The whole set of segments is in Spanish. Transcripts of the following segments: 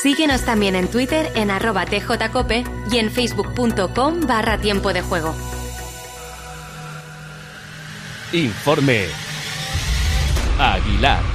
Síguenos también en Twitter en @tjcope y en facebook.com/tiempo de juego. Informe Aguilar.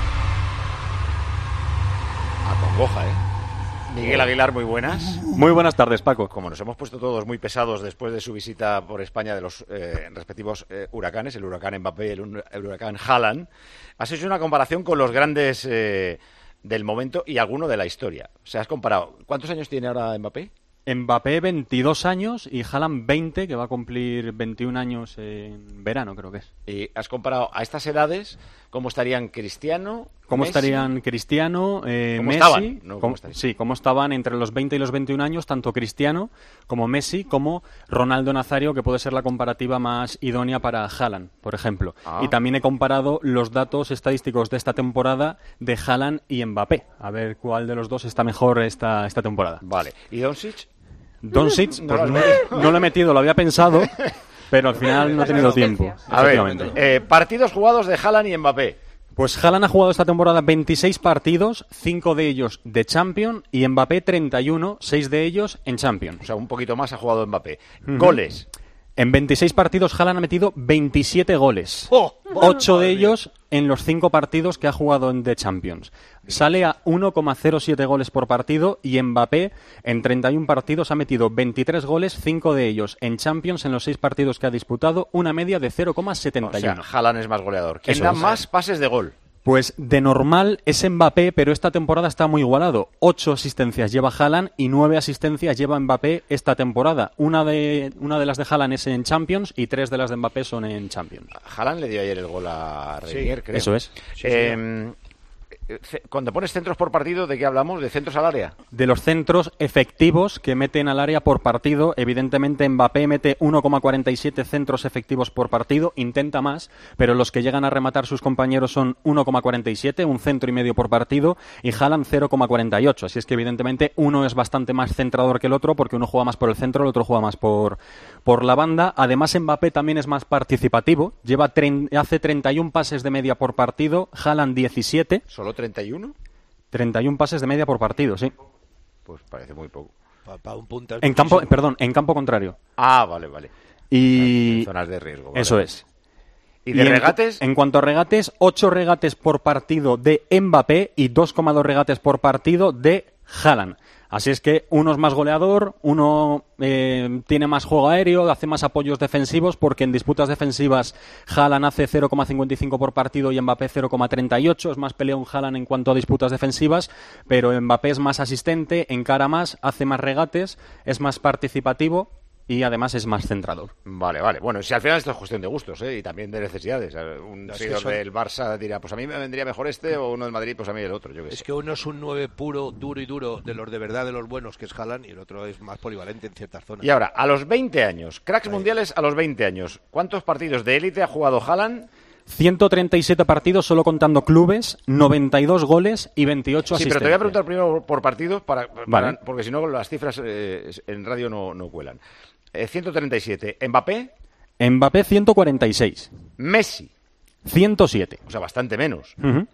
Acongoja, Miguel Aguilar, muy buenas. Muy buenas tardes, Paco. Como nos hemos puesto todos muy pesados después de su visita por España de los respectivos huracanes, el huracán Mbappé y el huracán Haaland, has hecho una comparación con los grandes del momento y alguno de la historia. O sea, has comparado. ¿Cuántos años tiene ahora Mbappé? Mbappé 22 años y Haaland 20, que va a cumplir 21 años en verano, creo que es. Y has comparado a estas edades cómo estarían Cristiano, ¿Cómo Messi? estarían Cristiano, ¿Cómo Messi? estaban? No, ¿cómo estarían? Sí, cómo estaban entre los 20 y los 21 años, tanto Cristiano como Messi, como Ronaldo Nazario, que puede ser la comparativa más idónea para Haaland, por ejemplo. Y también he comparado los datos estadísticos de esta temporada de Haaland y Mbappé. A ver cuál de los dos está mejor esta temporada. Vale. ¿Y Doncic? Doncic, pues no lo he metido, lo había pensado, pero al final no he tenido tiempo. A ver, partidos jugados de Haaland y Mbappé. Pues Haaland ha jugado esta temporada 26 partidos, 5 de ellos de Champions, y Mbappé 31, 6 de ellos en Champions. O sea, un poquito más ha jugado Mbappé. Goles. En 26 partidos Haaland ha metido 27 goles. 8 de ellos en los 5 partidos que ha jugado en The Champions. Sale a 1,07 goles por partido y Mbappé en 31 partidos ha metido 23 goles, 5 de ellos en Champions en los 6 partidos que ha disputado, una media de 0,71. O sea, Haaland es más goleador. ¿Quién da más pases de gol? Pues de normal es Mbappé, pero esta temporada está muy igualado. 8 asistencias lleva Haaland y 9 asistencias lleva Mbappé esta temporada. Una de las de Haaland es en Champions y 3 de las de Mbappé son en Champions. Haaland le dio ayer el gol a Reinier, creo. Eso es. Cuando pones centros por partido, ¿de qué hablamos? ¿De centros al área? De los centros efectivos que meten al área por partido, evidentemente Mbappé mete 1,47 centros efectivos por partido, intenta más, pero los que llegan a rematar sus compañeros son 1,47, un centro y medio por partido, y Haaland 0,48. Así es que evidentemente uno es bastante más centrador que el otro, porque uno juega más por el centro, el otro juega más por la banda. Además, Mbappé también es más participativo, hace 31 pases de media por partido, Haaland 17. ¿Solo 31? 31 pases de media por partido, sí. Pues parece muy poco. Para un punto en campo contrario. Ah, vale. Y en zonas de riesgo. Vale. Eso es. ¿Y de regates? En cuanto a regates, 8 regates por partido de Mbappé y 2,2 regates por partido de Haaland. Así es que uno es más goleador, uno tiene más juego aéreo, hace más apoyos defensivos, porque en disputas defensivas Haaland hace 0,55 por partido y Mbappé 0,38. Es más peleón Haaland en cuanto a disputas defensivas, pero Mbappé es más asistente, encara más, hace más regates, es más participativo y además es más centrador. Vale. Bueno, si al final esto es cuestión de gustos, y también de necesidades. Un seguidor del Barça dirá, pues a mí me vendría mejor este, o uno del Madrid, pues a mí el otro. Yo qué sé. Es que uno es un 9 puro, duro y duro, de los de verdad, de los buenos, que es Haaland, y el otro es más polivalente en ciertas zonas. Y ahora, a los 20 años, cracks mundiales a los 20 años, ¿cuántos partidos de élite ha jugado Haaland? 137 partidos solo contando clubes, 92 goles y 28 asistencias. Sí, pero te voy a preguntar primero por partidos, Vale. porque si no las cifras en radio no cuelan. 137. ¿Mbappé? Mbappé 146. Messi. 107. O sea, bastante menos. Uh-huh.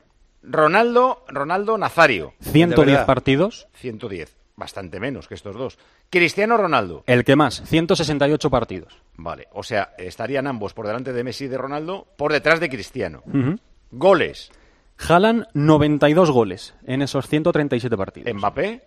Ronaldo Nazario. 110 partidos. 110. Bastante menos que estos dos. Cristiano Ronaldo. El que más, 168 partidos. Vale, o sea, estarían ambos por delante de Messi y de Ronaldo, por detrás de Cristiano. Uh-huh. Goles. Haaland, 92 goles en esos 137 partidos. Mbappé.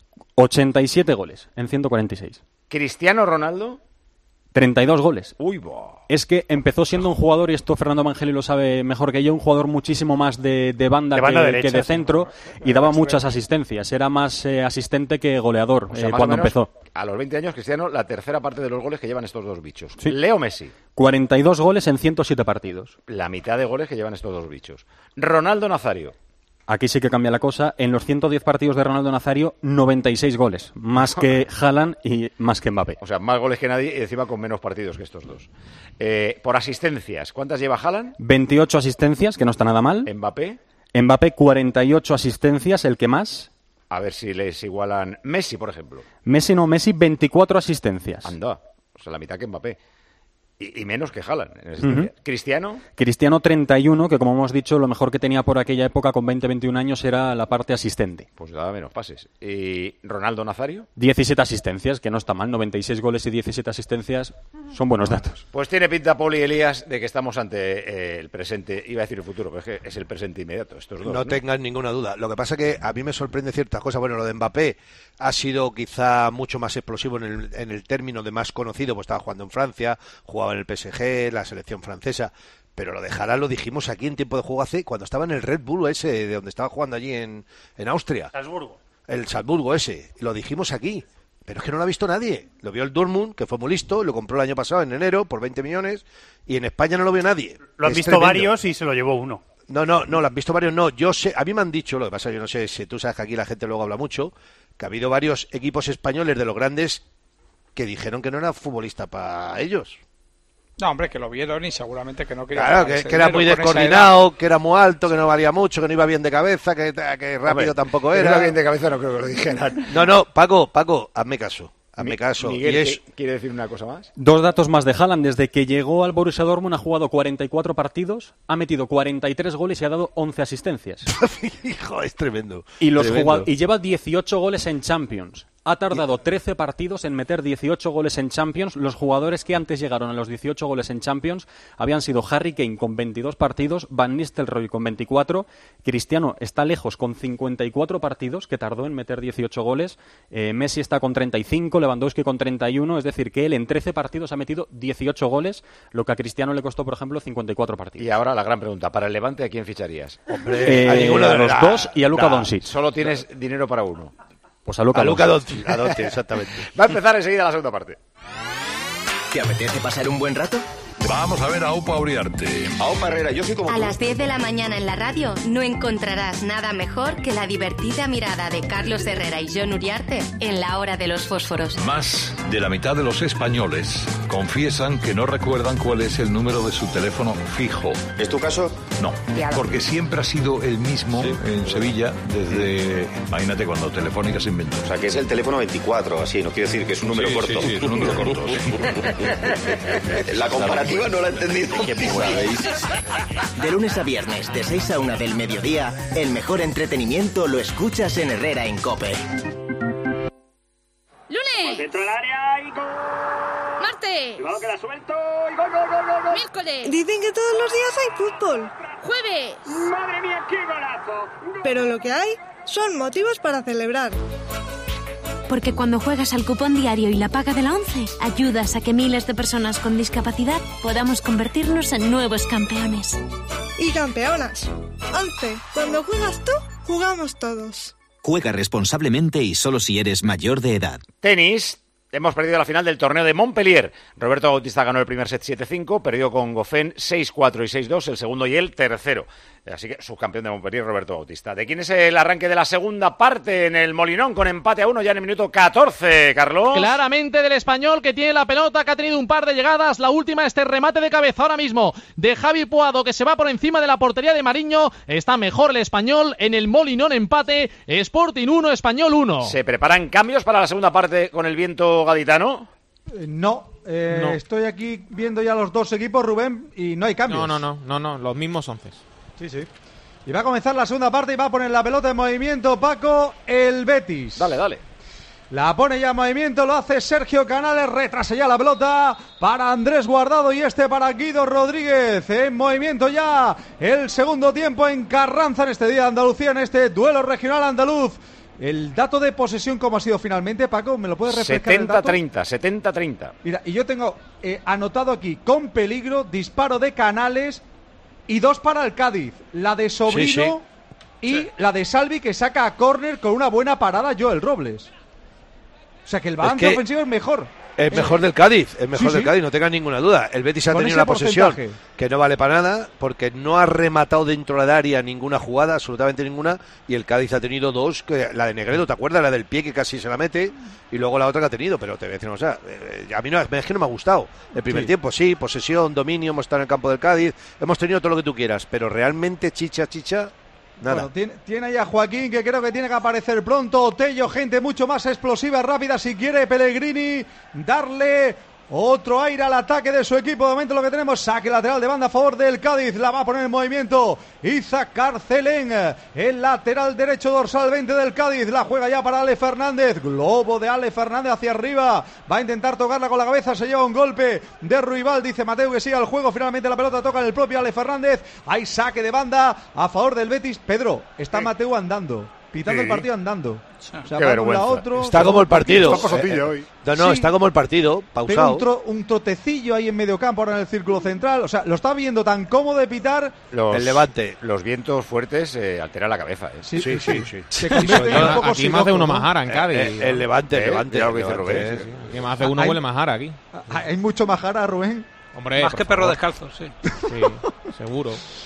87 goles en 146. Cristiano Ronaldo. 32 goles. Uy, boh. Es que empezó siendo un jugador, y esto Fernando Evangeli lo sabe mejor que yo, un jugador muchísimo más de banda derecha, que de centro, y daba muchas asistencias. Era más asistente que goleador, o sea, cuando empezó. A los 20 años, Cristiano, la tercera parte de los goles que llevan estos dos bichos. Sí. Leo Messi. 42 goles en 107 partidos. La mitad de goles que llevan estos dos bichos. Ronaldo Nazario. Aquí sí que cambia la cosa. En los 110 partidos de Ronaldo Nazario, 96 goles. Más que Haaland y más que Mbappé. O sea, más goles que nadie y encima con menos partidos que estos dos. Por asistencias, ¿cuántas lleva Haaland? 28 asistencias, que no está nada mal. Mbappé, 48 asistencias, el que más. A ver si les igualan. Messi, por ejemplo. Messi 24 asistencias. Anda, o sea, la mitad que Mbappé. Y menos que Haaland en asistencia. ¿Cristiano? Cristiano 31, que como hemos dicho, lo mejor que tenía por aquella época con 20-21 años era la parte asistente. Pues daba menos pases. ¿Y Ronaldo Nazario? 17 asistencias, que no está mal, 96 goles y 17 asistencias son buenos datos. Pues tiene pinta, Poli y Elías, de que estamos ante el presente, iba a decir el futuro, pero es que es el presente inmediato, estos dos. No tengas ninguna duda. Lo que pasa que a mí me sorprende ciertas cosas. Bueno, lo de Mbappé ha sido quizá mucho más explosivo en el término de más conocido, pues estaba jugando en Francia, jugaba en el PSG, la selección francesa, pero lo de Haaland lo dijimos aquí en tiempo de juego cuando estaba en el Red Bull ese, de donde estaba jugando allí en Austria. Salzburgo. El Salzburgo ese, lo dijimos aquí, pero es que no lo ha visto nadie. Lo vio el Dortmund, que fue muy listo, lo compró el año pasado en enero por 20 millones, y en España no lo vio nadie. Lo han visto varios y se lo llevó uno. No, lo han visto varios, no. Yo sé, a mí me han dicho, lo que pasa, yo no sé si tú sabes que aquí la gente luego habla mucho, que ha habido varios equipos españoles de los grandes que dijeron que no era futbolista para ellos. No, hombre, que lo vieron y seguramente que no quería. Claro, que era muy descoordinado, que era muy alto, que no valía mucho, que no iba bien de cabeza, que rápido Hombre, tampoco que era. no iba bien de cabeza, no creo que lo dijeran. No, Paco, hazme caso. Miguel, Y ¿quiere decir una cosa más? 2 datos más de Haaland. Desde que llegó al Borussia Dortmund ha jugado 44 partidos, ha metido 43 goles y ha dado 11 asistencias. Hijo, es tremendo. Y Tremendo. lleva 18 goles en Champions. Ha tardado 13 partidos en meter 18 goles en Champions. Los jugadores que antes llegaron a los 18 goles en Champions habían sido Harry Kane con 22 partidos, Van Nistelrooy con 24, Cristiano está lejos con 54 partidos, que tardó en meter 18 goles, Messi está con 35, Lewandowski con 31, es decir, que él en 13 partidos ha metido 18 goles, lo que a Cristiano le costó, por ejemplo, 54 partidos. Y ahora la gran pregunta, para el Levante, ¿a quién ficharías? Hombre, a ninguno de los dos y a Luka Doncic. Solo tienes dinero para uno. Pues a Luka Doncic, exactamente. Va a empezar enseguida la segunda parte. ¿Te apetece pasar un buen rato? Vamos a ver a Aupa Uriarte. Aupa Herrera, yo soy como A tú. las 10 de la mañana en la radio no encontrarás nada mejor que la divertida mirada de Carlos Herrera y Jon Uriarte en La Hora de los Fósforos. Más de la mitad de los españoles confiesan que no recuerdan cuál es el número de su teléfono fijo. ¿Es tu caso? No, porque siempre ha sido el mismo en Sevilla desde, imagínate, cuando Telefónica se inventó. O sea, que es el teléfono 24, así, no quiere decir que es un número corto. Sí, es un número corto. La comparativa no la he entendido. De lunes a viernes, de 6 a 1 del mediodía, el mejor entretenimiento lo escuchas en Herrera en COPE. ¡Lunes! Dentro del área y gol. ¡Martes! El balón queda suelto y gol. ¡Miércoles! Dicen que todos los días hay fútbol. ¡Jueves! ¡Madre mía, qué golazo! Pero lo que hay son motivos para celebrar. Porque cuando juegas al cupón diario y la paga de la ONCE, ayudas a que miles de personas con discapacidad podamos convertirnos en nuevos campeones. Y campeonas. ONCE, cuando juegas tú, jugamos todos. Juega responsablemente y solo si eres mayor de edad. Tenis. Hemos perdido la final del torneo de Montpellier. Roberto Bautista ganó el primer set 7-5, perdió con Goffin 6-4 y 6-2, el segundo y el tercero. Así que subcampeón de Montpellier, Roberto Bautista. ¿De quién es el arranque de la segunda parte en el Molinón con empate a 1 ya en el minuto 14, Carlos? Claramente del español, que tiene la pelota, que ha tenido un par de llegadas. La última, este remate de cabeza ahora mismo de Javi Puado, que se va por encima de la portería de Mariño. Está mejor el español en el Molinón, empate. Sporting 1, Español 1. ¿Se preparan cambios para la segunda parte con el viento gaditano? No. Estoy aquí viendo ya los dos equipos, Rubén, y no hay cambios. No, los mismos 11. Sí. Y va a comenzar la segunda parte y va a poner la pelota en movimiento, Paco, el Betis. Dale. La pone ya en movimiento, lo hace Sergio Canales, retrasa ya la pelota para Andrés Guardado y para Guido Rodríguez. En movimiento ya el segundo tiempo en Carranza, en este día de Andalucía, en este duelo regional andaluz. El dato de posesión, ¿cómo ha sido finalmente, Paco? ¿Me lo puedes refrescar? 70-30. Mira, y yo tengo anotado aquí, con peligro, disparo de Canales y 2 para el Cádiz. La de Sobrino y la de Salvi, que saca a córner con una buena parada Joel Robles. O sea que el balance ofensivo es mejor. Es mejor del Cádiz, no tengas ninguna duda. El Betis ha tenido una posesión que no vale para nada, porque no ha rematado dentro del área ninguna jugada, absolutamente ninguna, y el Cádiz ha tenido 2, la de Negredo, ¿te acuerdas? La del pie que casi se la mete, y luego la otra que ha tenido, pero te voy a decir, a mí es que no me ha gustado. El primer tiempo sí, posesión, dominio, hemos estado en el campo del Cádiz, hemos tenido todo lo que tú quieras, pero realmente chicha, nada. Bueno, tiene ahí a Joaquín, que creo que tiene que aparecer pronto. Tello, gente mucho más explosiva, rápida, si quiere Pellegrini darle Otro aire al ataque de su equipo. De momento lo que tenemos, saque lateral de banda a favor del Cádiz. La va a poner en movimiento Iza Carcelén, el lateral derecho dorsal 20 del Cádiz. La juega ya para Ale Fernández. Globo de Ale Fernández hacia arriba. Va a intentar tocarla con la cabeza. Se lleva un golpe de Ruibal. Dice Mateu que sigue al juego. Finalmente la pelota toca en el propio Ale Fernández. Hay saque de banda a favor del Betis. Pedro, está Mateu andando. Pitando el partido andando. O sea, va un lado otro. Está como el partido. Hoy. No, está como el partido, pausado. Un trotecillo ahí en medio campo, ahora en el círculo central. O sea, lo está viendo tan cómodo de pitar. El Levante. Los vientos fuertes alteran la cabeza. Sí. Se convierte en un poco aquí más de uno Majara en Cádiz. El Levante. Ya lo que dice Rubén. Que más de uno huele Majara aquí. Hay mucho Majara, Rubén. Hombre, más que perro descalzo, sí. Sí, seguro.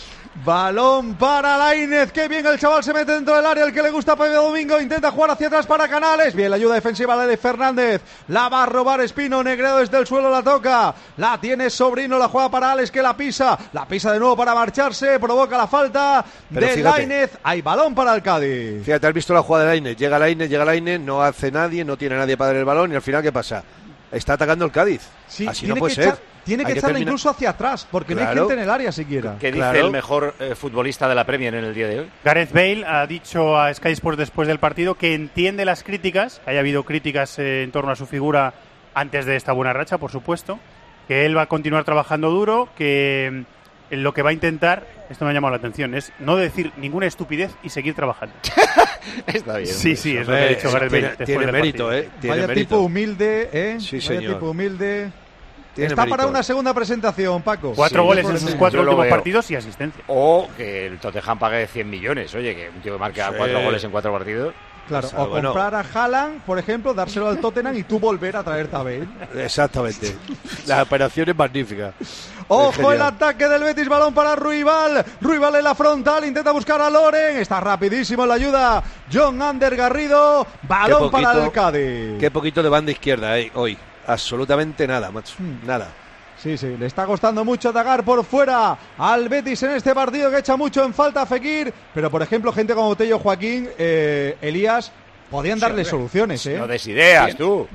Balón para Lainez, qué bien el chaval se mete dentro del área, el que le gusta a Pepe Domingo, intenta jugar hacia atrás para Canales, bien la ayuda defensiva de Fernández, la va a robar Espino, Negredo desde el suelo la toca, la tiene Sobrino, la juega para Alex que la pisa de nuevo para marcharse, provoca la falta de Lainez, hay balón para el Cádiz. Fíjate, has visto la jugada de Lainez, llega Lainez, no hace nadie, no tiene nadie para dar el balón y al final ¿qué pasa? Está atacando el Cádiz, sí, así no puede ser. Tiene que echarla incluso hacia atrás, porque no hay gente en el área siquiera. ¿Qué dice el mejor futbolista de la Premier en el día de hoy? Gareth Bale ha dicho a Sky Sports después del partido que entiende las críticas, haya habido críticas en torno a su figura antes de esta buena racha, por supuesto, que él va a continuar trabajando duro, que lo que va a intentar, esto me ha llamado la atención, es no decir ninguna estupidez y seguir trabajando. Está bien. Sí, es lo que ha dicho Gareth Bale. Tiene mérito, Vaya tipo humilde, Sí, Vaya señor. tipo humilde. Tiene Está mérito. para una segunda presentación, Paco. 4 goles en sus 4 últimos partidos y asistencia. O que el Tottenham pague 100 millones. Oye, que un tío que marca 4 goles en 4 partidos. Claro, o comprar a Haaland, por ejemplo, dárselo al Tottenham y tú volver a traerte a Bale. Exactamente. La operación es magnífica. Ojo el ataque del Betis, balón para Ruibal. Ruibal en la frontal, intenta buscar a Loren. Está rapidísimo en la ayuda John Ander Garrido. Balón para el Cádiz. Qué poquito de banda izquierda hoy. Absolutamente nada, macho. Nada. Sí, le está costando mucho atacar por fuera al Betis en este partido, que echa mucho en falta a Fekir. Pero, por ejemplo, gente como Tello, Joaquín, Elías, podían darle soluciones, No des ideas, tú.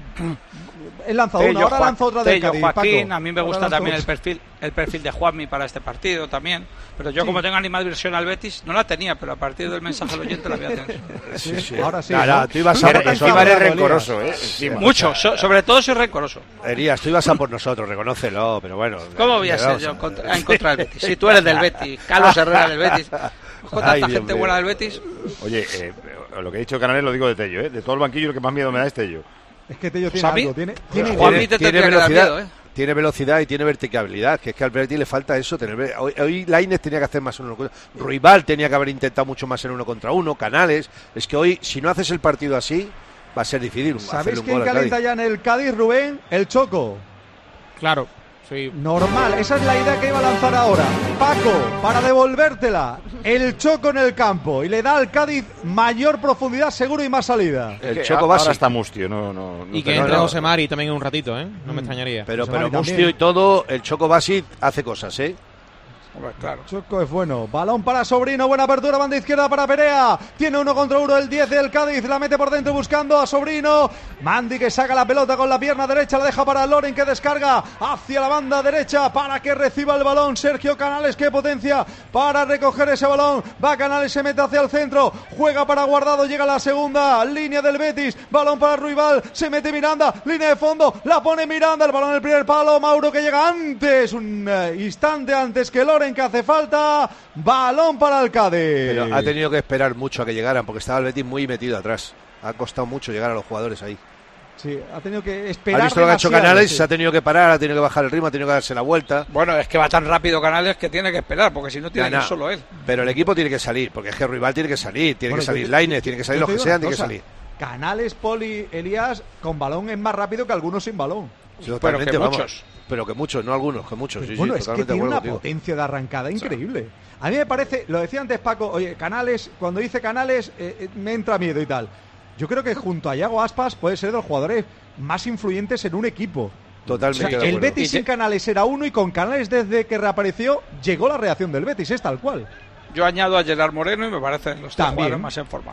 Él lanza una, ahora lanza otra del Cádiz, Joaquín, Paco. a mí me gusta también el perfil de Juanmi para este partido también. Pero yo como tengo animadversión al Betis, no la tenía, pero a partir del mensaje al oyente la voy a tener. Sí. Ahora sí. Claro, tú ibas a por encima eres rencoroso, Mucho, sobre todo soy rencoroso. Elías, tú ibas a por nosotros, reconócelo, pero bueno. ¿Cómo voy a ser yo en contra del Betis? Si tú eres del Betis, Carlos Herrera del Betis, con tanta gente buena del Betis. Oye, lo que he dicho Canales lo digo de Tello, De todo el banquillo lo que más miedo me da es Tello. Es que Tello tiene algo, tiene velocidad. Tiene velocidad y tiene verticalidad, que es que al Betis le falta eso. Hoy Lainez tenía que hacer más uno. Ruibal tenía que haber intentado mucho más en 1 contra 1. Canales. Es que hoy, si no haces el partido así, va a ser difícil. ¿Sabéis quién calienta ya en el Cádiz, Rubén? El Choco. Claro. Sí. Normal, esa es la idea que iba a lanzar ahora. Paco, para devolvértela, el Choco en el campo y le da al Cádiz mayor profundidad, seguro, y más salida. El Choco va ahora está Mustio, y que entre José Mari también en un ratito, no me extrañaría. Pero Mustio y todo, el Choco Basic hace cosas, Claro. Choco es bueno. Balón para Sobrino. Buena apertura. Banda izquierda para Perea. Tiene 1 contra 1 el 10 del Cádiz. La mete por dentro buscando a Sobrino. Mandi que saca la pelota con la pierna derecha. La deja para Loren, que descarga hacia la banda derecha para que reciba el balón Sergio Canales. Qué potencia para recoger ese balón. Va Canales, se mete hacia el centro. Juega para Guardado. Llega a la segunda línea del Betis. Balón para Ruibal. Se mete Miranda. Línea de fondo. La pone Miranda. El balón en el primer palo. Mauro que llega antes. Un instante antes que Loren, que hace falta. Balón para el Cádiz. Pero ha tenido que esperar mucho a que llegaran, porque estaba el Betis muy metido atrás. Ha costado mucho llegar a los jugadores ahí. Sí, ha tenido que esperar. ¿Has visto lo que ha hecho Canales? Se ha tenido que parar, ha tenido que bajar el ritmo, ha tenido que darse la vuelta. Bueno, es que va tan rápido Canales que tiene que esperar, porque si no tiene que solo él. Pero el equipo tiene que salir, porque es que Ruibal tiene que salir, tiene que salir Lainez, tiene que salir los que sean, tiene que salir. Canales, Poli, Elías con balón es más rápido que algunos sin balón. Totalmente, pero que muchos, no algunos, que muchos. Sí, bueno, sí, es que tiene una potencia de arrancada increíble. A mí me parece, lo decía antes Paco, oye, Canales, cuando dice Canales, me entra miedo y tal. Yo creo que junto a Iago Aspas puede ser de los jugadores más influyentes en un equipo. Totalmente. O sea, el Betis sin Canales era uno, y con Canales desde que reapareció llegó la reacción del Betis, es tal cual. Yo añado a Gerard Moreno y me parecen los tres jugadores más en forma.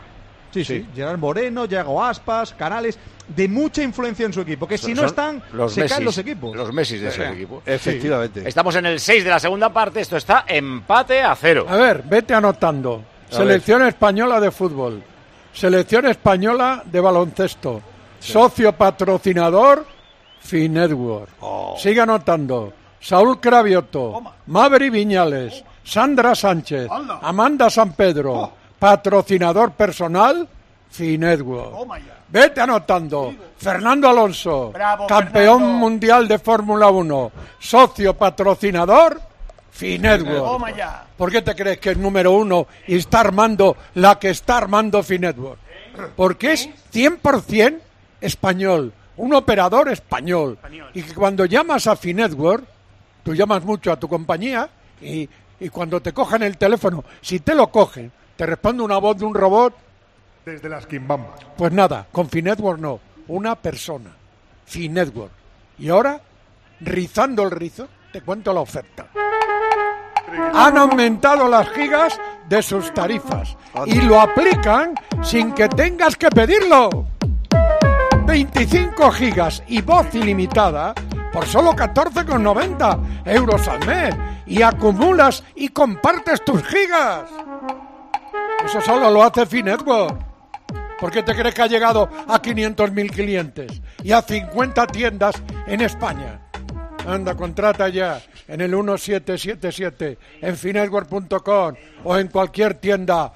Sí. Gerard Moreno, Yago Aspas, Canales, de mucha influencia en su equipo, que si no están, se caen los equipos. Los Messi de ese equipo. Efectivamente. Estamos en el 6 de la segunda parte, esto está empate a 0. A ver, vete anotando. Selección española de fútbol, selección española de baloncesto, socio patrocinador Finetwork. Sigue anotando. Saúl Cravioto, Maveri Viñales, Sandra Sánchez, Amanda San Pedro, patrocinador personal Finetwork. Vete anotando. Fernando Alonso, campeón mundial de Fórmula 1, socio patrocinador Finetwork. ¿Por qué te crees que es número 1 y está armando la que está armando Finetwork? Porque es 100% español, un operador español. Y que cuando llamas a Finetwork, tú llamas mucho a tu compañía y cuando te cogen el teléfono, si te lo cogen, te responde una voz de un robot. Desde las quimbambas. Pues nada, con Finetwork no, una persona. Finetwork. Y ahora, rizando el rizo, te cuento la oferta. Han aumentado las gigas de sus tarifas y lo aplican sin que tengas que pedirlo. 25 gigas y voz ilimitada por solo 14,90 euros al mes y acumulas y compartes tus gigas. Eso solo lo hace Finetwork. ¿Por qué te crees que ha llegado a 500.000 clientes y a 50 tiendas en España? Anda, contrata ya en el 1777, en finetwork.com o en cualquier tienda.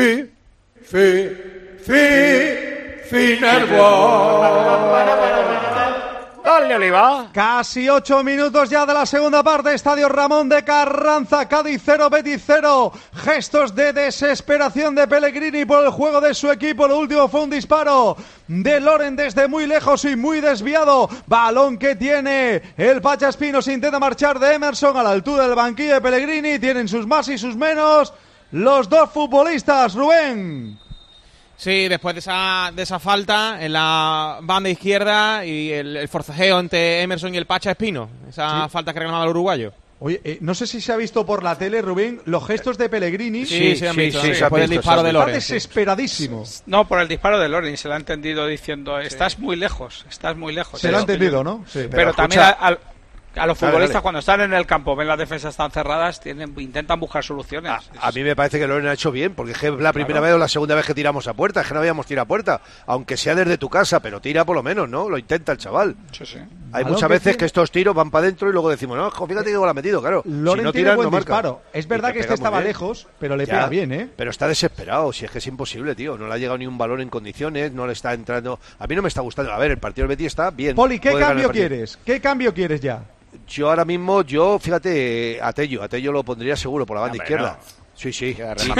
Finetwork. Dale, Oliva. Casi 8 minutos ya de la segunda parte. Estadio Ramón de Carranza, Cádiz 0, Betis 0. Gestos de desesperación de Pellegrini por el juego de su equipo. Lo último fue un disparo de Loren desde muy lejos y muy desviado. Balón que tiene el Pacha Espino. Se intenta marchar de Emerson a la altura del banquillo de Pellegrini. Tienen sus más y sus menos los dos futbolistas, Rubén. Sí, después de esa falta en la banda izquierda y el forcejeo entre Emerson y el Pacha Espino, esa falta que reclamaba el uruguayo. Oye, no sé si se ha visto por la tele, Rubén, los gestos de Pellegrini. Sí, se han visto. Después del disparo de Loren. Está desesperadísimo. No, por el disparo de Loren, se lo ha entendido diciendo, estás muy lejos. Se lo ha entendido, ¿no? Sí. Pero también a los futbolistas cuando están en el campo, ven las defensas tan cerradas, intentan buscar soluciones. A mí me parece que Loren ha hecho bien, porque es la primera vez o la segunda vez que tiramos a puerta, es que no habíamos tirado a puerta, aunque sea desde tu casa, pero tira por lo menos, ¿no? Lo intenta el chaval. Sí. Hay muchas veces que estos tiros van para adentro y luego decimos, no, fíjate que lo ha metido, claro. Loren si no tiene tiras, buen no marca. disparo. Es verdad que este estaba lejos, pero le pega bien, ¿eh? Pero está desesperado, si es que es imposible, tío. No le ha llegado ni un balón en condiciones, no le está entrando. A mí no me está gustando. A ver, el partido del Betis está bien. Poli, ¿qué cambio quieres? ¿Qué cambio quieres ya? Yo ahora mismo, fíjate, a Tello lo pondría seguro por la banda izquierda. No. Sí.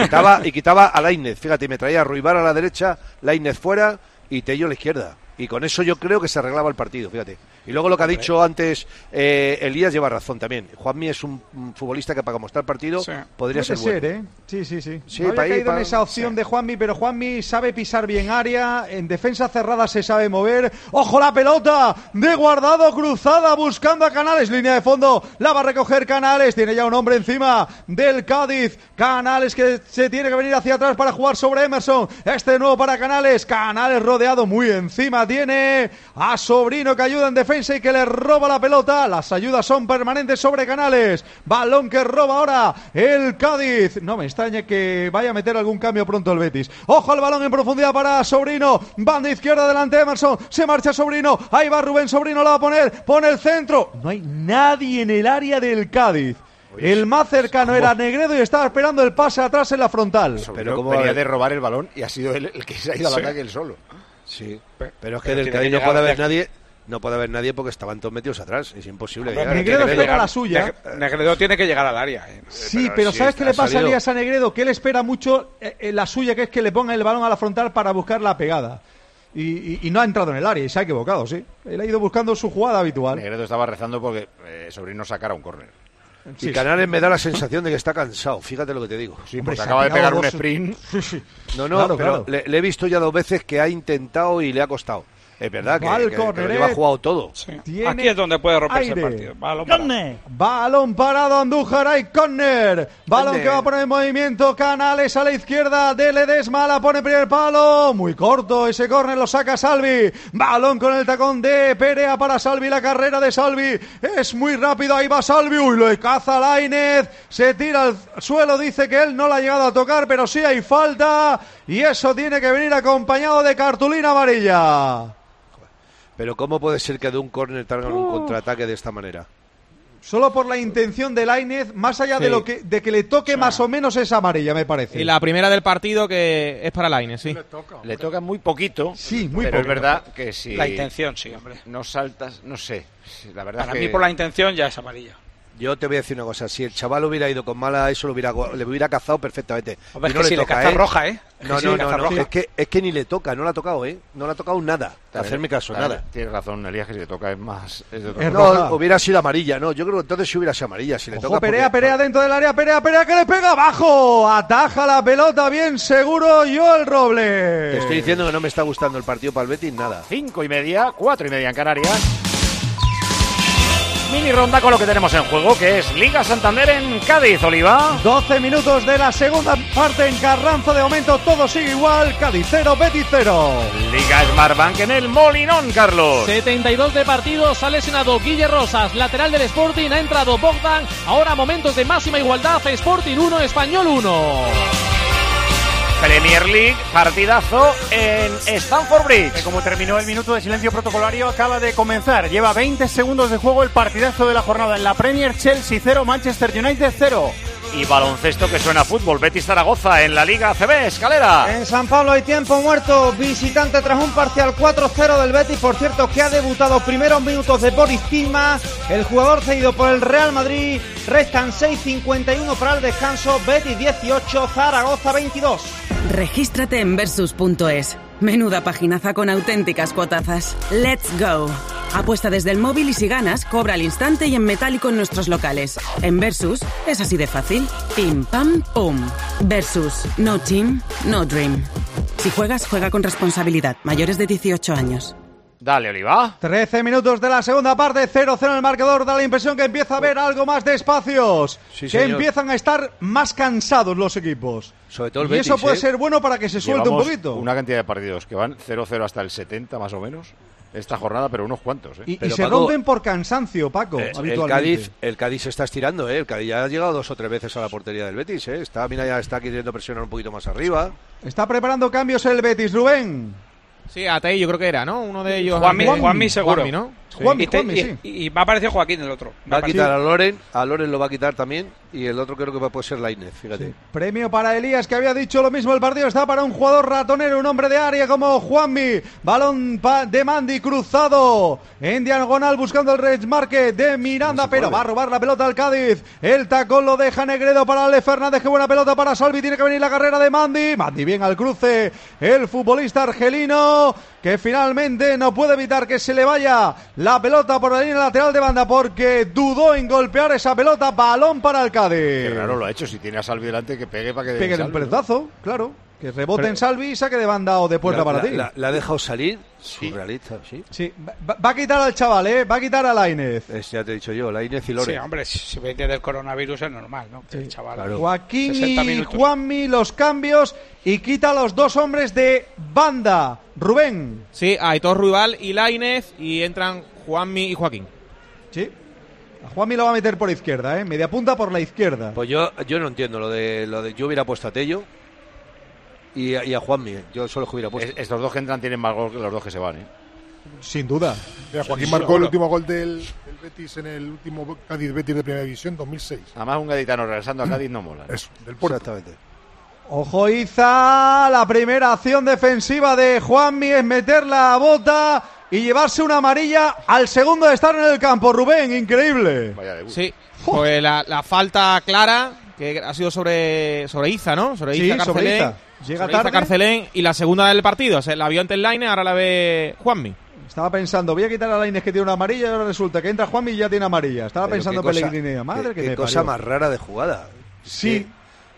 Y quitaba a Lainez, fíjate, me traía a Ruibar a la derecha, Lainez fuera y Tello a la izquierda. Y con eso yo creo que se arreglaba el partido, fíjate. Y luego lo que ha dicho antes Elías lleva razón también. Juanmi es un futbolista que para como está el partido podría ser bueno. ¿eh? Sí. No había caído en esa opción de Juanmi, pero Juanmi sabe pisar bien área, en defensa cerrada se sabe mover. ¡Ojo la pelota! De Guardado, cruzada, buscando a Canales, línea de fondo, la va a recoger Canales, tiene ya un hombre encima del Cádiz. Canales que se tiene que venir hacia atrás para jugar sobre Emerson. Este de nuevo para Canales rodeado muy encima, tiene a Sobrino que ayuda en defensa y que le roba la pelota. Las ayudas son permanentes sobre Canales. Balón que roba ahora el Cádiz. No me extraña que vaya a meter algún cambio pronto el Betis. Ojo al balón en profundidad para Sobrino. Banda izquierda delante de Emerson. Se marcha Sobrino. Ahí va Rubén Sobrino. La va a poner. Pone el centro. No hay nadie en el área del Cádiz. El más cercano era Negredo y estaba esperando el pase atrás en la frontal. Pero como venía de robar el balón y ha sido él el que se ha ido al ataque él solo. Sí, pero es que del Cádiz no puede haber nadie. No puede haber nadie porque estaban todos metidos atrás. Es imposible. Negredo espera la suya. Negredo tiene que llegar al área. Sí, pero ¿sabes qué le pasa a Elías a Negredo? Que él espera mucho la suya, que es que le ponga el balón a la frontal para buscar la pegada. Y no ha entrado en el área y se ha equivocado, sí. Él ha ido buscando su jugada habitual. Negredo estaba rezando porque Sobrino sacara un córner. Y Canales me da la sensación de que está cansado, fíjate lo que te digo. Sí, porque acaba de pegar un sprint. No, claro. Le he visto ya 2 veces que ha intentado y le ha costado. Es verdad que lo córner, lleva jugado todo. Sí. Aquí es donde puede romperse el partido. Balón parado, Andújar, hay córner. Balón que va a poner en movimiento, Canales a la izquierda de Ledesma, la pone primer palo. Muy corto ese córner, lo saca Salvi. Balón con el tacón de Perea para Salvi, la carrera de Salvi es muy rápido, ahí va Salvi. Uy, lo caza Lainez, se tira al suelo, dice que él no la ha llegado a tocar, pero sí hay falta. Y eso tiene que venir acompañado de cartulina amarilla. Pero ¿cómo puede ser que de un córner targan un contraataque de esta manera? Solo por la intención de Lainez, más allá de que le toque más o menos esa amarilla, me parece. Y la primera del partido que es para Lainez, sí. Le toca muy poquito. Sí, muy pero poquito. es verdad que si la intención, sí, hombre. No saltas, no sé. La verdad para mí por la intención ya es amarilla. Yo te voy a decir una cosa, si el chaval hubiera ido con mala, eso le hubiera cazado perfectamente. Hombre, es que si le caza roja, ¿eh? No, es que ni le toca, no le ha tocado, ¿eh? No le ha tocado nada, hacerme caso, nada. Tienes razón, Elías, que si le toca es más... no, hubiera sido amarilla, no, yo creo que entonces sí hubiera sido amarilla, si le toca... Perea dentro del área, Perea que le pega abajo, ataja la pelota bien seguro, Joel Robles. Te estoy diciendo que no me está gustando el partido para el Betis, nada. 5:30, 4:30 en Canarias. Mini ronda con lo que tenemos en juego, que es Liga Santander en Cádiz, Oliva. 12 minutos de la segunda parte en Carranza. De momento todo sigue igual. Cádiz 0, Betis 0. Liga Smartbank en el Molinón, Carlos. 72 de partidos, ha lesionado Guille Rosas, lateral del Sporting, ha entrado Bogdan. Ahora momentos de máxima igualdad, Sporting 1, Español 1. Premier League, partidazo en Stamford Bridge. Que como terminó el minuto de silencio protocolario, acaba de comenzar. Lleva 20 segundos de juego el partidazo de la jornada en la Premier. Chelsea 0, Manchester United 0. Y baloncesto que suena a fútbol. Betis Zaragoza en la Liga ACB, Escalera. En San Pablo hay tiempo muerto. Visitante tras un parcial 4-0 del Betis. Por cierto, que ha debutado primeros minutos de Boris Tilma, el jugador cedido por el Real Madrid. Restan 6:51 para el descanso. Betis 18, Zaragoza 22. Regístrate en Versus.es. Menuda paginaza con auténticas cuotazas. ¡Let's go! Apuesta desde el móvil y si ganas, cobra al instante y en metálico en nuestros locales. En Versus es así de fácil. Pim, pam, pum. Versus. No team, no dream. Si juegas, juega con responsabilidad. Mayores de 18 años. Dale, Oliva. 13 minutos de la segunda parte, 0-0 en el marcador. Da la impresión que empieza a haber algo más de espacios. Sí, que empiezan a estar más cansados los equipos. Sobre todo el y Betis, eso puede ser bueno para que se suelte un poquito. Una cantidad de partidos que van 0-0 hasta el 70 más o menos esta jornada, pero unos cuantos. Y pero se Paco, rompen por cansancio, Paco, habitualmente. El Cádiz se está estirando, El Cádiz ya ha llegado 2 o 3 veces a la portería del Betis, ya está queriendo presionar un poquito más arriba. Está preparando cambios el Betis, Rubén. Sí, Atei yo creo que era, ¿no? Uno de ellos. Juanmi seguro. Juanmi, ¿no? Sí. Juanmi, sí. Y va a aparecer Joaquín el otro. Va a quitar a Loren lo va a quitar también, y el otro creo que puede ser Lainez, fíjate. Sí. Premio para Elías, que había dicho lo mismo, el partido está para un jugador ratonero, un hombre de área como Juanmi. Balón de Mandi cruzado en diagonal buscando el resmarque de Miranda, pero va a robar la pelota al Cádiz. El tacón lo deja Negredo para Ale Fernández, que buena pelota para Salvi, tiene que venir la carrera de Mandi bien al cruce, el futbolista argelino, que finalmente no puede evitar que se le vaya la pelota por la línea lateral de banda porque dudó en golpear esa pelota. Balón para el Cádiz. Qué raro lo ha hecho, si tiene a Salvi delante, que pegue para que pegue el pelotazo, claro, que rebote en Salvi y saque de banda o de puerta para ti. La ha dejado salir, surrealista, sí. Va a quitar al chaval, va a quitar a Lainez. Ya te he dicho yo, Lainez y Loren. Sí, hombre, si viene del coronavirus es normal, ¿no? Sí. El chaval. Claro. Joaquín y Juanmi los cambios y quita a los dos hombres de banda. Rubén. Sí, Aitor Ruibal y Lainez, y entran Juanmi y Joaquín. Sí. A Juanmi lo va a meter por izquierda, media punta por la izquierda. Pues yo no entiendo lo de yo hubiera puesto a Tello y a Juanmi, yo solo hubiera puesto. Estos dos que entran tienen más gol que los dos que se van, Sin duda. Mira, Joaquín marcó el último gol del Betis en el último Cádiz-Betis de Primera División 2006. Además, un gaditano regresando a Cádiz no mola. Eso, del Puerto. Exactamente. Ojo Iza, la primera acción defensiva de Juanmi es meter la bota y llevarse una amarilla al segundo de estar en el campo. Rubén, increíble. Sí, pues la falta clara que ha sido sobre Iza, ¿no? Sobre Iza Carcelén. Llega tarde. Iza Carcelén, y la segunda del partido. O sea, la vio ante el Lainez, ahora la ve Juanmi. Estaba pensando, voy a quitar a Lainez que tiene una amarilla, y ahora resulta que entra Juanmi y ya tiene amarilla. Estaba pensando Pellegrini, madre que qué cosa más rara de jugada. Sí.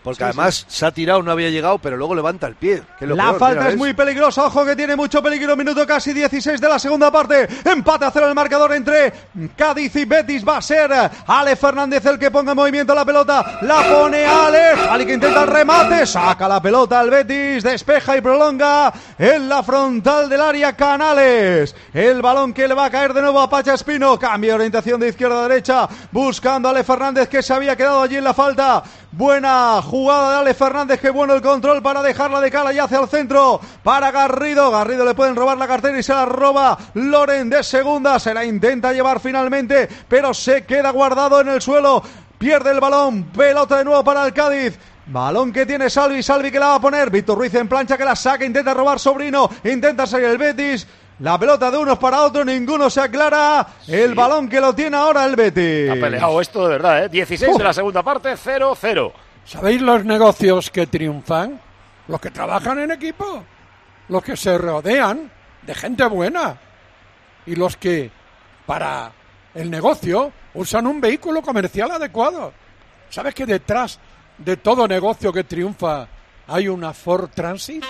Porque además se ha tirado, no había llegado, pero luego levanta el pie. La falta es muy peligrosa, ojo que tiene mucho peligro, minuto casi 16 de la segunda parte. Empate a 0 el marcador entre Cádiz y Betis. Va a ser Ale Fernández el que ponga en movimiento la pelota. La pone Ale que intenta el remate, saca la pelota al Betis, despeja y prolonga en la frontal del área Canales. El balón que le va a caer de nuevo a Pacha Espino. Cambio de orientación de izquierda a derecha, buscando a Ale Fernández que se había quedado allí en la falta. Buena jugada de Ale Fernández, que bueno el control para dejarla de cara y hacia el centro para Garrido. Garrido le pueden robar la cartera y se la roba Loren de segunda. Se la intenta llevar finalmente, pero se queda guardado en el suelo. Pierde el balón, pelota de nuevo para el Cádiz. Balón que tiene Salvi que la va a poner. Víctor Ruiz en plancha que la saca, intenta robar Sobrino, intenta salir el Betis. La pelota de unos para otros, ninguno se aclara. El balón que lo tiene ahora el Betis. Ha peleado esto de verdad, 16 de la segunda parte, 0-0. ¿Sabéis los negocios que triunfan? Los que trabajan en equipo, los que se rodean de gente buena y los que para el negocio usan un vehículo comercial adecuado. ¿Sabes que detrás de todo negocio que triunfa hay una Ford Transit?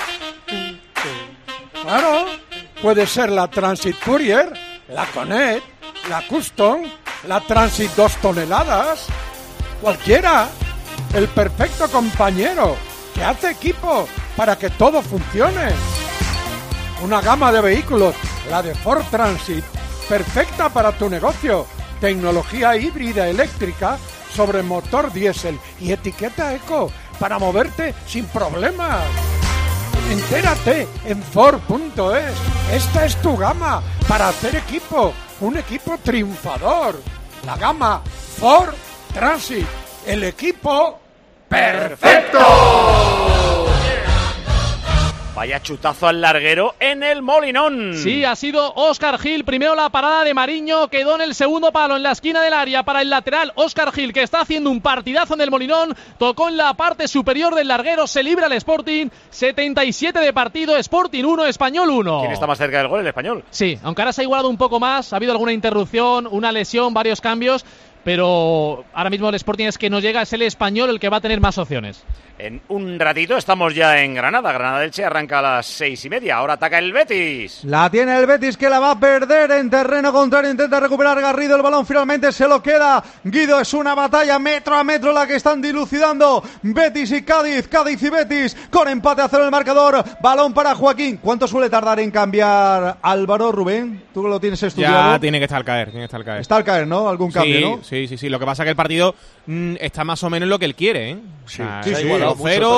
Claro, puede ser la Transit Courier, la Connect, la Custom, la Transit 2 toneladas, cualquiera. El perfecto compañero que hace equipo para que todo funcione. Una gama de vehículos, la de Ford Transit, perfecta para tu negocio. Tecnología híbrida eléctrica sobre motor diésel y etiqueta eco para moverte sin problemas. Entérate en Ford.es. Esta es tu gama para hacer equipo, un equipo triunfador. La gama Ford Transit, el equipo perfecto. Vaya chutazo al larguero en el Molinón. Sí, ha sido Óscar Gil. Primero la parada de Mariño, quedó en el segundo palo en la esquina del área para el lateral. Óscar Gil, que está haciendo un partidazo en el Molinón, tocó en la parte superior del larguero, se libra el Sporting. 77 de partido, Sporting 1, Español 1. ¿Quién está más cerca del gol? El Español. Sí, aunque ahora se ha igualado un poco más, ha habido alguna interrupción, una lesión, varios cambios, pero ahora mismo el Sporting es que no llega, es el Español el que va a tener más opciones. En un ratito estamos ya en Granada. Granada-Elche arranca a las 6:30. Ahora ataca el Betis. La tiene el Betis, que la va a perder en terreno contrario. Intenta recuperar Garrido. El balón finalmente se lo queda Guido. Es una batalla metro a metro la que están dilucidando Betis y Cádiz. Cádiz y Betis con empate a 0 el marcador. Balón para Joaquín. ¿Cuánto suele tardar en cambiar Álvaro, Rubén? Tú que lo tienes estudiado. Ya tiene que estar al caer. Está al caer, ¿no? Algún cambio, ¿no? Sí. Lo que pasa es que el partido está más o menos en lo que él quiere, ¿eh? Sí, igual.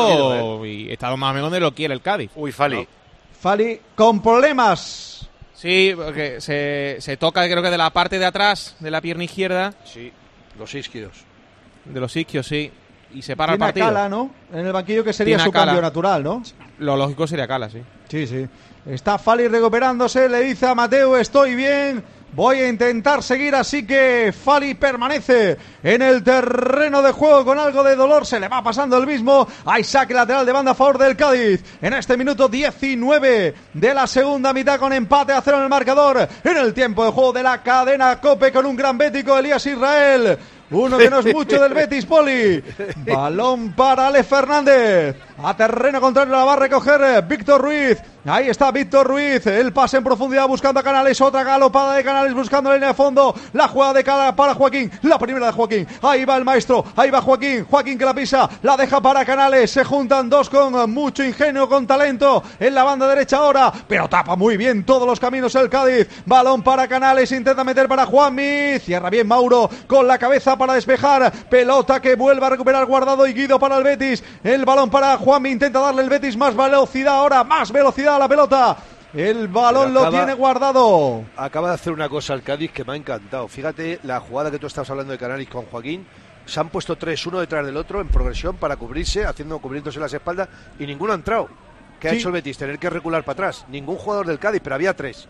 0 y está más o menos donde lo quiere el Cádiz. Uy, Fali. ¿No? Fali con problemas. Sí, porque se toca, creo que de la parte de atrás de la pierna izquierda. Sí, los isquios. De los isquios, sí. Y se para el Tiene partido. Cala, ¿no? En el banquillo, que sería su cambio natural, ¿no? Lo lógico sería Cala, sí. Sí. Está Fali recuperándose, le dice a Mateo, estoy bien, voy a intentar seguir, así que Fali permanece en el terreno de juego con algo de dolor, se le va pasando el mismo. Hay saque lateral de banda a favor del Cádiz en este minuto 19 de la segunda mitad, con empate a 0 en el marcador, en el tiempo de juego de la cadena COPE, con un gran bético, Elías Israel. Uno que no es mucho del Betis, Poli. Balón para Ale Fernández. A terreno contrario la va a recoger Víctor Ruiz. Ahí está Víctor Ruiz. El pase en profundidad buscando a Canales. Otra galopada de Canales buscando la línea de fondo. La jugada de cara para Joaquín. La primera de Joaquín. Ahí va el maestro. Ahí va Joaquín. Joaquín que la pisa. La deja para Canales. Se juntan dos con mucho ingenio, con talento. En la banda derecha ahora. Pero tapa muy bien todos los caminos el Cádiz. Balón para Canales. Intenta meter para Juanmi. Cierra bien Mauro con la cabeza para despejar. Pelota que vuelve a recuperar Guardado y Guido para el Betis. El balón para Juanmi. Intenta darle el Betis más velocidad ahora. Más velocidad a la pelota. El balón lo tiene Guardado. Acaba de hacer una cosa al Cádiz que me ha encantado. Fíjate la jugada que tú estabas hablando de Canales con Joaquín. Se han puesto tres, uno detrás del otro, en progresión para cubrirse, cubriéndose las espaldas, y ninguno ha entrado. ¿Qué ha hecho el Betis? Tener que recular para atrás. Ningún jugador del Cádiz, pero había tres.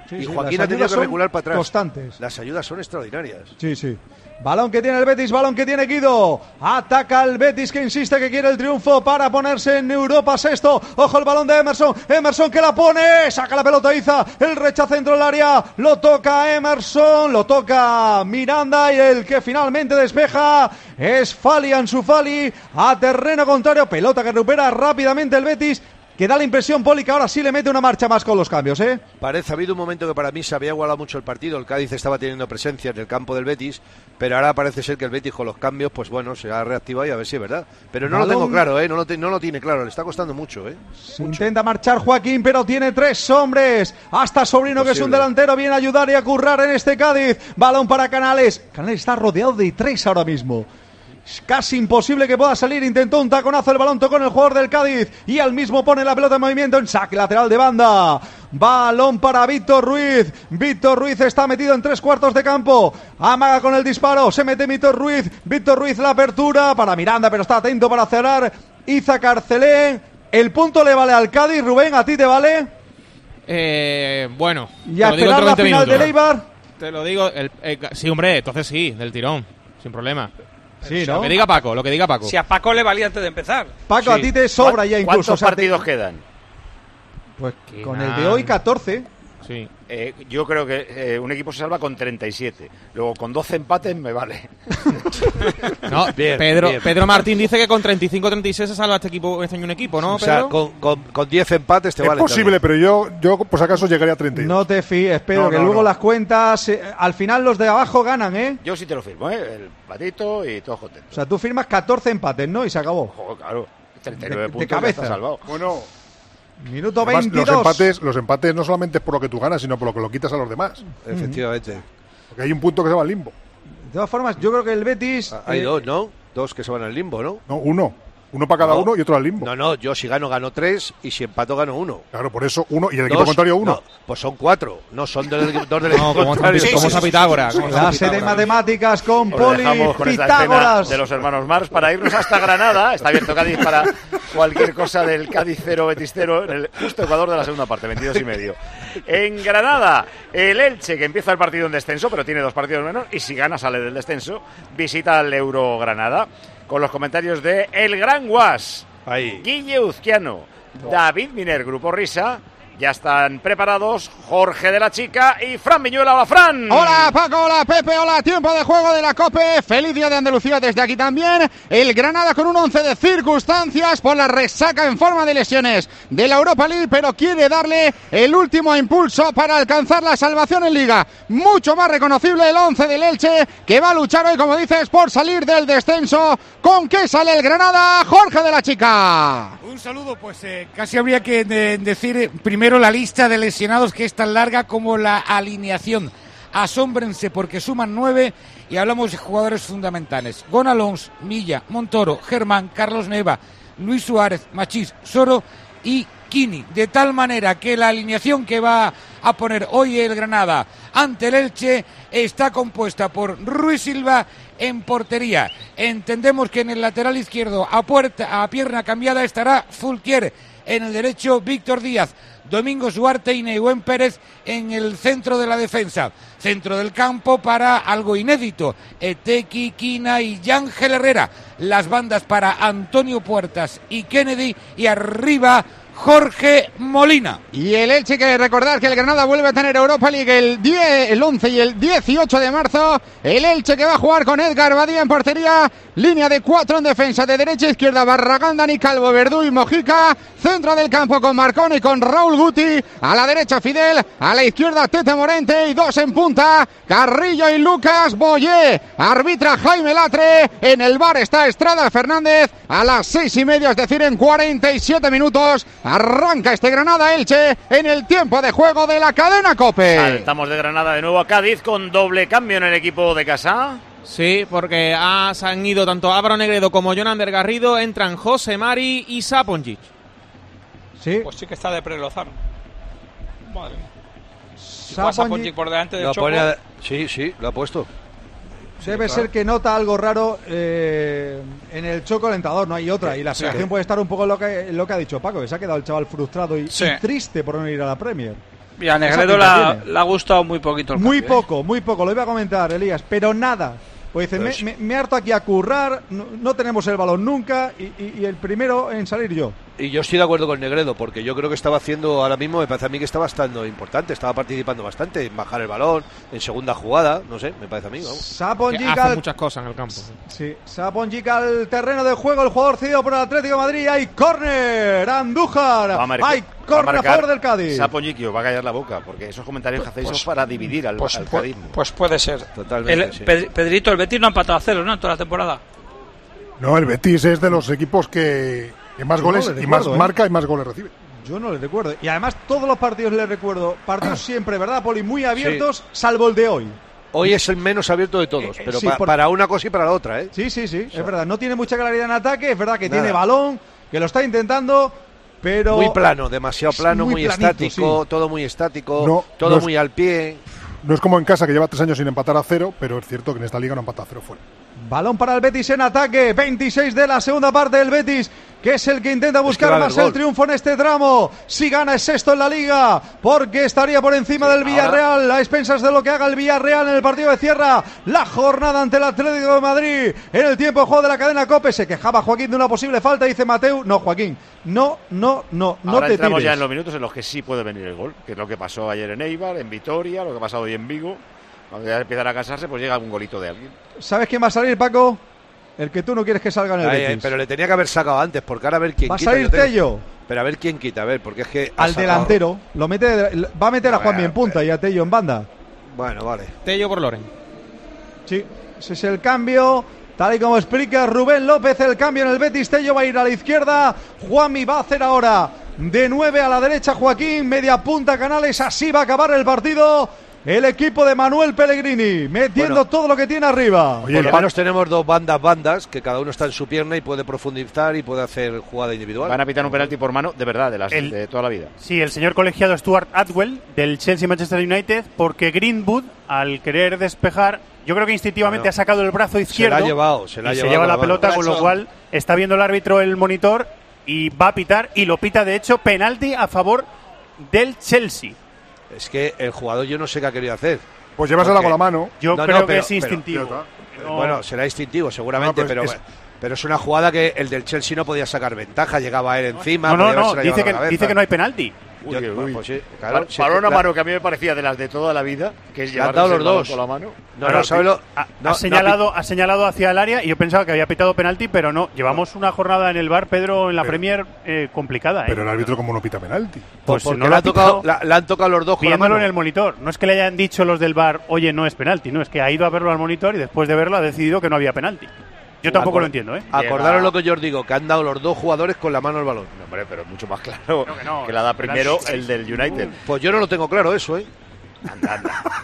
y Joaquín ha tenido que recular para atrás. Constantes. Las ayudas son extraordinarias. Sí. Balón que tiene el Betis, balón que tiene Guido. Ataca el Betis que insiste que quiere el triunfo para ponerse en Europa sexto. Ojo el balón de Emerson. Emerson que la pone. Saca la pelota Iza. El rechazo dentro del área. Lo toca Emerson. Lo toca Miranda. Y el que finalmente despeja es Ansu Fati. A terreno contrario. Pelota que recupera rápidamente el Betis. Que da la impresión, Poli, que ahora sí le mete una marcha más con los cambios, ¿eh? Ha habido un momento que para mí se había igualado mucho el partido. El Cádiz estaba teniendo presencia en el campo del Betis, pero ahora parece ser que el Betis con los cambios, pues bueno, se ha reactivado y a ver si es verdad. Pero no lo tengo claro, ¿eh? No lo tiene claro, le está costando mucho, ¿eh? Intenta marchar Joaquín, pero tiene 3 hombres. Hasta Sobrino, que es un delantero, viene a ayudar y a currar en este Cádiz. Balón para Canales. Canales está rodeado de 3 ahora mismo. Es casi imposible que pueda salir. Intentó un taconazo, el balón tocó en el jugador del Cádiz y al mismo pone la pelota en movimiento en saque lateral de banda. Balón para Víctor Ruiz. Víctor Ruiz está metido en 3/4 de campo. Amaga con el disparo. Se mete Víctor Ruiz. Víctor Ruiz la apertura para Miranda, pero está atento para cerrar. Iza Carcelén. El punto le vale al Cádiz. Rubén, ¿a ti te vale? Bueno. ¿Y a esperar la final de Eibar? Te lo digo. Sí, hombre, entonces sí, del tirón. Sin problema. Sí, ¿no? Lo que diga Paco. Si a Paco le valía antes de empezar. Paco, a ti te sobra ya incluso. ¿Cuántos partidos quedan? Pues con el de hoy 14. Sí. Yo creo que un equipo se salva con 37. Luego con 12 empates me vale. No, Pedro Martín dice que con 35-36 se salva este año un equipo, ¿no, Pedro? O sea, con 10 empates te vale. Es posible, pero yo por si acaso llegaría a 32. No te fíes, Pedro, que luego las cuentas, al final los de abajo ganan, ¿eh? Yo sí te lo firmo, ¿eh? El patito y todo contento. O sea, tú firmas 14 empates, ¿no? Y se acabó. Joder, claro. 39 puntos de cabeza. Ya está salvado. Bueno... Minuto Además, 22. Los empates no solamente es por lo que tú ganas, sino por lo que lo quitas a los demás. Efectivamente. Porque hay un punto que se va al limbo. De todas formas, yo creo que el Betis... Hay dos, ¿no? 2 que se van al limbo, ¿no? No, uno. Uno para cada uno y otro al limbo. No, yo si gano 3 y si empato gano 1. Claro, por eso 1 y el equipo contrario 1. No, pues son 4, no son dos del equipo contrario. Como esa Pitágoras. Clase de matemáticas con Poli con Pitágoras. De los hermanos Mars para irnos hasta Granada. Está abierto Cádiz para cualquier cosa del Cádiz 0, Betis 0, en el justo ecuador de la segunda parte, 22,5. En Granada, el Elche, que empieza el partido en descenso, pero tiene 2 partidos menos, y si gana sale del descenso, visita al Euro Granada, con los comentarios de El Gran Guas. Guille Uzquiano, David Miner, Grupo Risa. Ya están preparados Jorge de la Chica y Fran Viñuela. Hola, Fran. Hola, Paco. Hola, Pepe. Hola, tiempo de juego de la COPE. Feliz día de Andalucía desde aquí también. El Granada con un 11 de circunstancias por la resaca en forma de lesiones de la Europa League, pero quiere darle el último impulso para alcanzar la salvación en Liga. Mucho más reconocible el 11 del Elche, que va a luchar hoy, como dices, por salir del descenso. ¿Con qué sale el Granada? Jorge de la Chica. Un saludo, pues casi habría que decir primero la lista de lesionados, que es tan larga como la alineación. Asómbrense porque suman 9 y hablamos de jugadores fundamentales: Gonalons, Milla, Montoro, Germán, Carlos Neva, Luis Suárez, Machís, Soro y Kini. De tal manera que la alineación que va a poner hoy el Granada ante el Elche está compuesta por Ruiz Silva en portería. Entendemos que en el lateral izquierdo a pierna cambiada estará Fulquier. En el derecho, Víctor Díaz, Domingos Duarte y Nehuen Pérez en el centro de la defensa. Centro del campo para algo inédito: Eteki, Quina y Yángel Herrera. Las bandas para Antonio Puertas y Kennedy, y arriba Jorge Molina. Y el Elche, que recordar que el Granada vuelve a tener Europa League el 11 y el 18 de marzo. El Elche, que va a jugar con Edgar Badía en portería. Línea de 4 en defensa, de derecha a izquierda Barragán, Dani Calvo, Verdú y Mojica. Centro del campo con Marconi y con Raúl Guti. A la derecha Fidel, a la izquierda Tete Morente y 2 en punta, Carrillo y Lucas Boyé. Arbitra Jaime Latre. En el bar está Estrada Fernández. A las 6:30, es decir, en 47 minutos, arranca este Granada-Elche en el tiempo de juego de la cadena COPE. Saltamos de Granada de nuevo a Cádiz con doble cambio en el equipo de casa. Sí, porque se han ido tanto Álvaro Negredo como Jonander Garrido. Entran José Mari y Saponjic. Sí. Pues sí que está de Pre-Lozano. Madre mía. Saponjic por delante del Choco. Sí, lo ha puesto. Debe ser que nota algo raro en el Choco alentador, no hay otra. Y la sensación puede estar un poco lo que ha dicho Paco, que se ha quedado el chaval frustrado y triste por no ir a la Premier. Y a Negredo le ha gustado muy poquito el Muy cambio, poco, lo iba a comentar, Elías, pero nada. Pues dice, me harto aquí a currar, no tenemos el balón nunca y el primero en salir yo. Y yo estoy de acuerdo con Negredo, porque yo creo que estaba haciendo, ahora mismo me parece a mí que estaba estando importante, estaba participando bastante en bajar el balón, en segunda jugada, no sé, me parece a mí. Hace muchas cosas en el campo. Sí, Saponjic al terreno de juego, el jugador cedido por el Atlético de Madrid, hay córner, Andújar, hay córner a favor del Cádiz. Saponjic va a callar la boca, porque esos comentarios que hacéis son para dividir al cadismo. Pues puede ser. Totalmente, sí. Pedrito, el Betis no ha empatado a 0, ¿no? En toda la temporada. No, el Betis es de los equipos que más goles y más marca y más goles recibe. Yo no le recuerdo. Y además todos los partidos le recuerdo. Partidos siempre, ¿verdad, Poli? Muy abiertos, salvo el de hoy. Hoy es el menos abierto de todos, pero sí, para una cosa y para la otra, ¿eh? Sí, es verdad. No tiene mucha claridad en ataque, es verdad que tiene balón, que lo está intentando, pero... Muy plano, demasiado plano, muy planito, estático, todo muy estático, todo muy al pie. No es como en casa, que lleva 3 años sin empatar a 0, pero es cierto que en esta liga no empata a 0 fuera. Balón para el Betis en ataque, 26 de la segunda parte del Betis, que es el que intenta buscar más el triunfo en este tramo. Si gana es sexto en la liga, porque estaría por encima del Villarreal, a expensas de lo que haga el Villarreal en el partido de cierra la jornada ante el Atlético de Madrid. En el tiempo de juego de la cadena COPE se quejaba Joaquín de una posible falta, dice Mateu, no, Joaquín, no ahora te entramos tires. Ya en los minutos en los que sí puede venir el gol, que es lo que pasó ayer en Eibar, en Vitoria, lo que ha pasado hoy en Vigo. Cuando ya empiezan a cansarse, pues llega un golito de alguien. ¿Sabes quién va a salir, Paco? El que tú no quieres que salga en el Betis. Pero le tenía que haber sacado antes, porque ahora a ver quién va quita. Va a salir Tello. Pero a ver quién quita, a ver, porque es que... Al delantero, va a meter a Juanmi en punta y a Tello en banda. Bueno, vale. Tello por Loren. Sí, ese es el cambio. Tal y como explica Rubén López, el cambio en el Betis. Tello va a ir a la izquierda. Juanmi va a hacer ahora de 9 a la derecha. Joaquín, media punta Canales. Así va a acabar el partido. El equipo de Manuel Pellegrini, metiendo todo lo que tiene arriba. Oye, por lo menos tenemos dos bandas, que cada uno está en su pierna y puede profundizar y puede hacer jugada individual. Van a pitar un penalti por mano, de verdad, de toda la vida. Sí, el señor colegiado Stuart Atwell, del Chelsea-Manchester United, porque Greenwood, al querer despejar, yo creo que instintivamente ha sacado el brazo izquierdo. Se la ha llevado, se lleva la pelota, con lo cual está viendo el árbitro el monitor y va a pitar, y lo pita, de hecho, penalti a favor del Chelsea. Es que el jugador yo no sé qué ha querido hacer. Pues llevársela con la mano. Yo creo que es instintivo. Bueno, será instintivo seguramente, pero es una jugada que el del Chelsea no podía sacar ventaja, llegaba él encima. Dice que no hay penalti. Pues sí, claro, para una mano que a mí me parecía de las de toda la vida, que es llevar los dos con la mano. Ha señalado hacia el área y yo pensaba que había pitado penalti, pero no. Llevamos una jornada en el VAR, Pedro, en la Premier complicada. Pero el árbitro, ¿cómo no pita penalti? Pues porque no le han tocado los dos con la mano. En el monitor. No es que le hayan dicho los del VAR, oye, no es penalti, no, es que ha ido a verlo al monitor y después de verlo ha decidido que no había penalti. Yo tampoco lo entiendo, ¿eh? Acordaros lo que yo os digo, que han dado los dos jugadores con la mano al balón. No, hombre, pero es mucho más claro que la da primero el del United. Pues yo no lo tengo claro eso, ¿eh? Anda.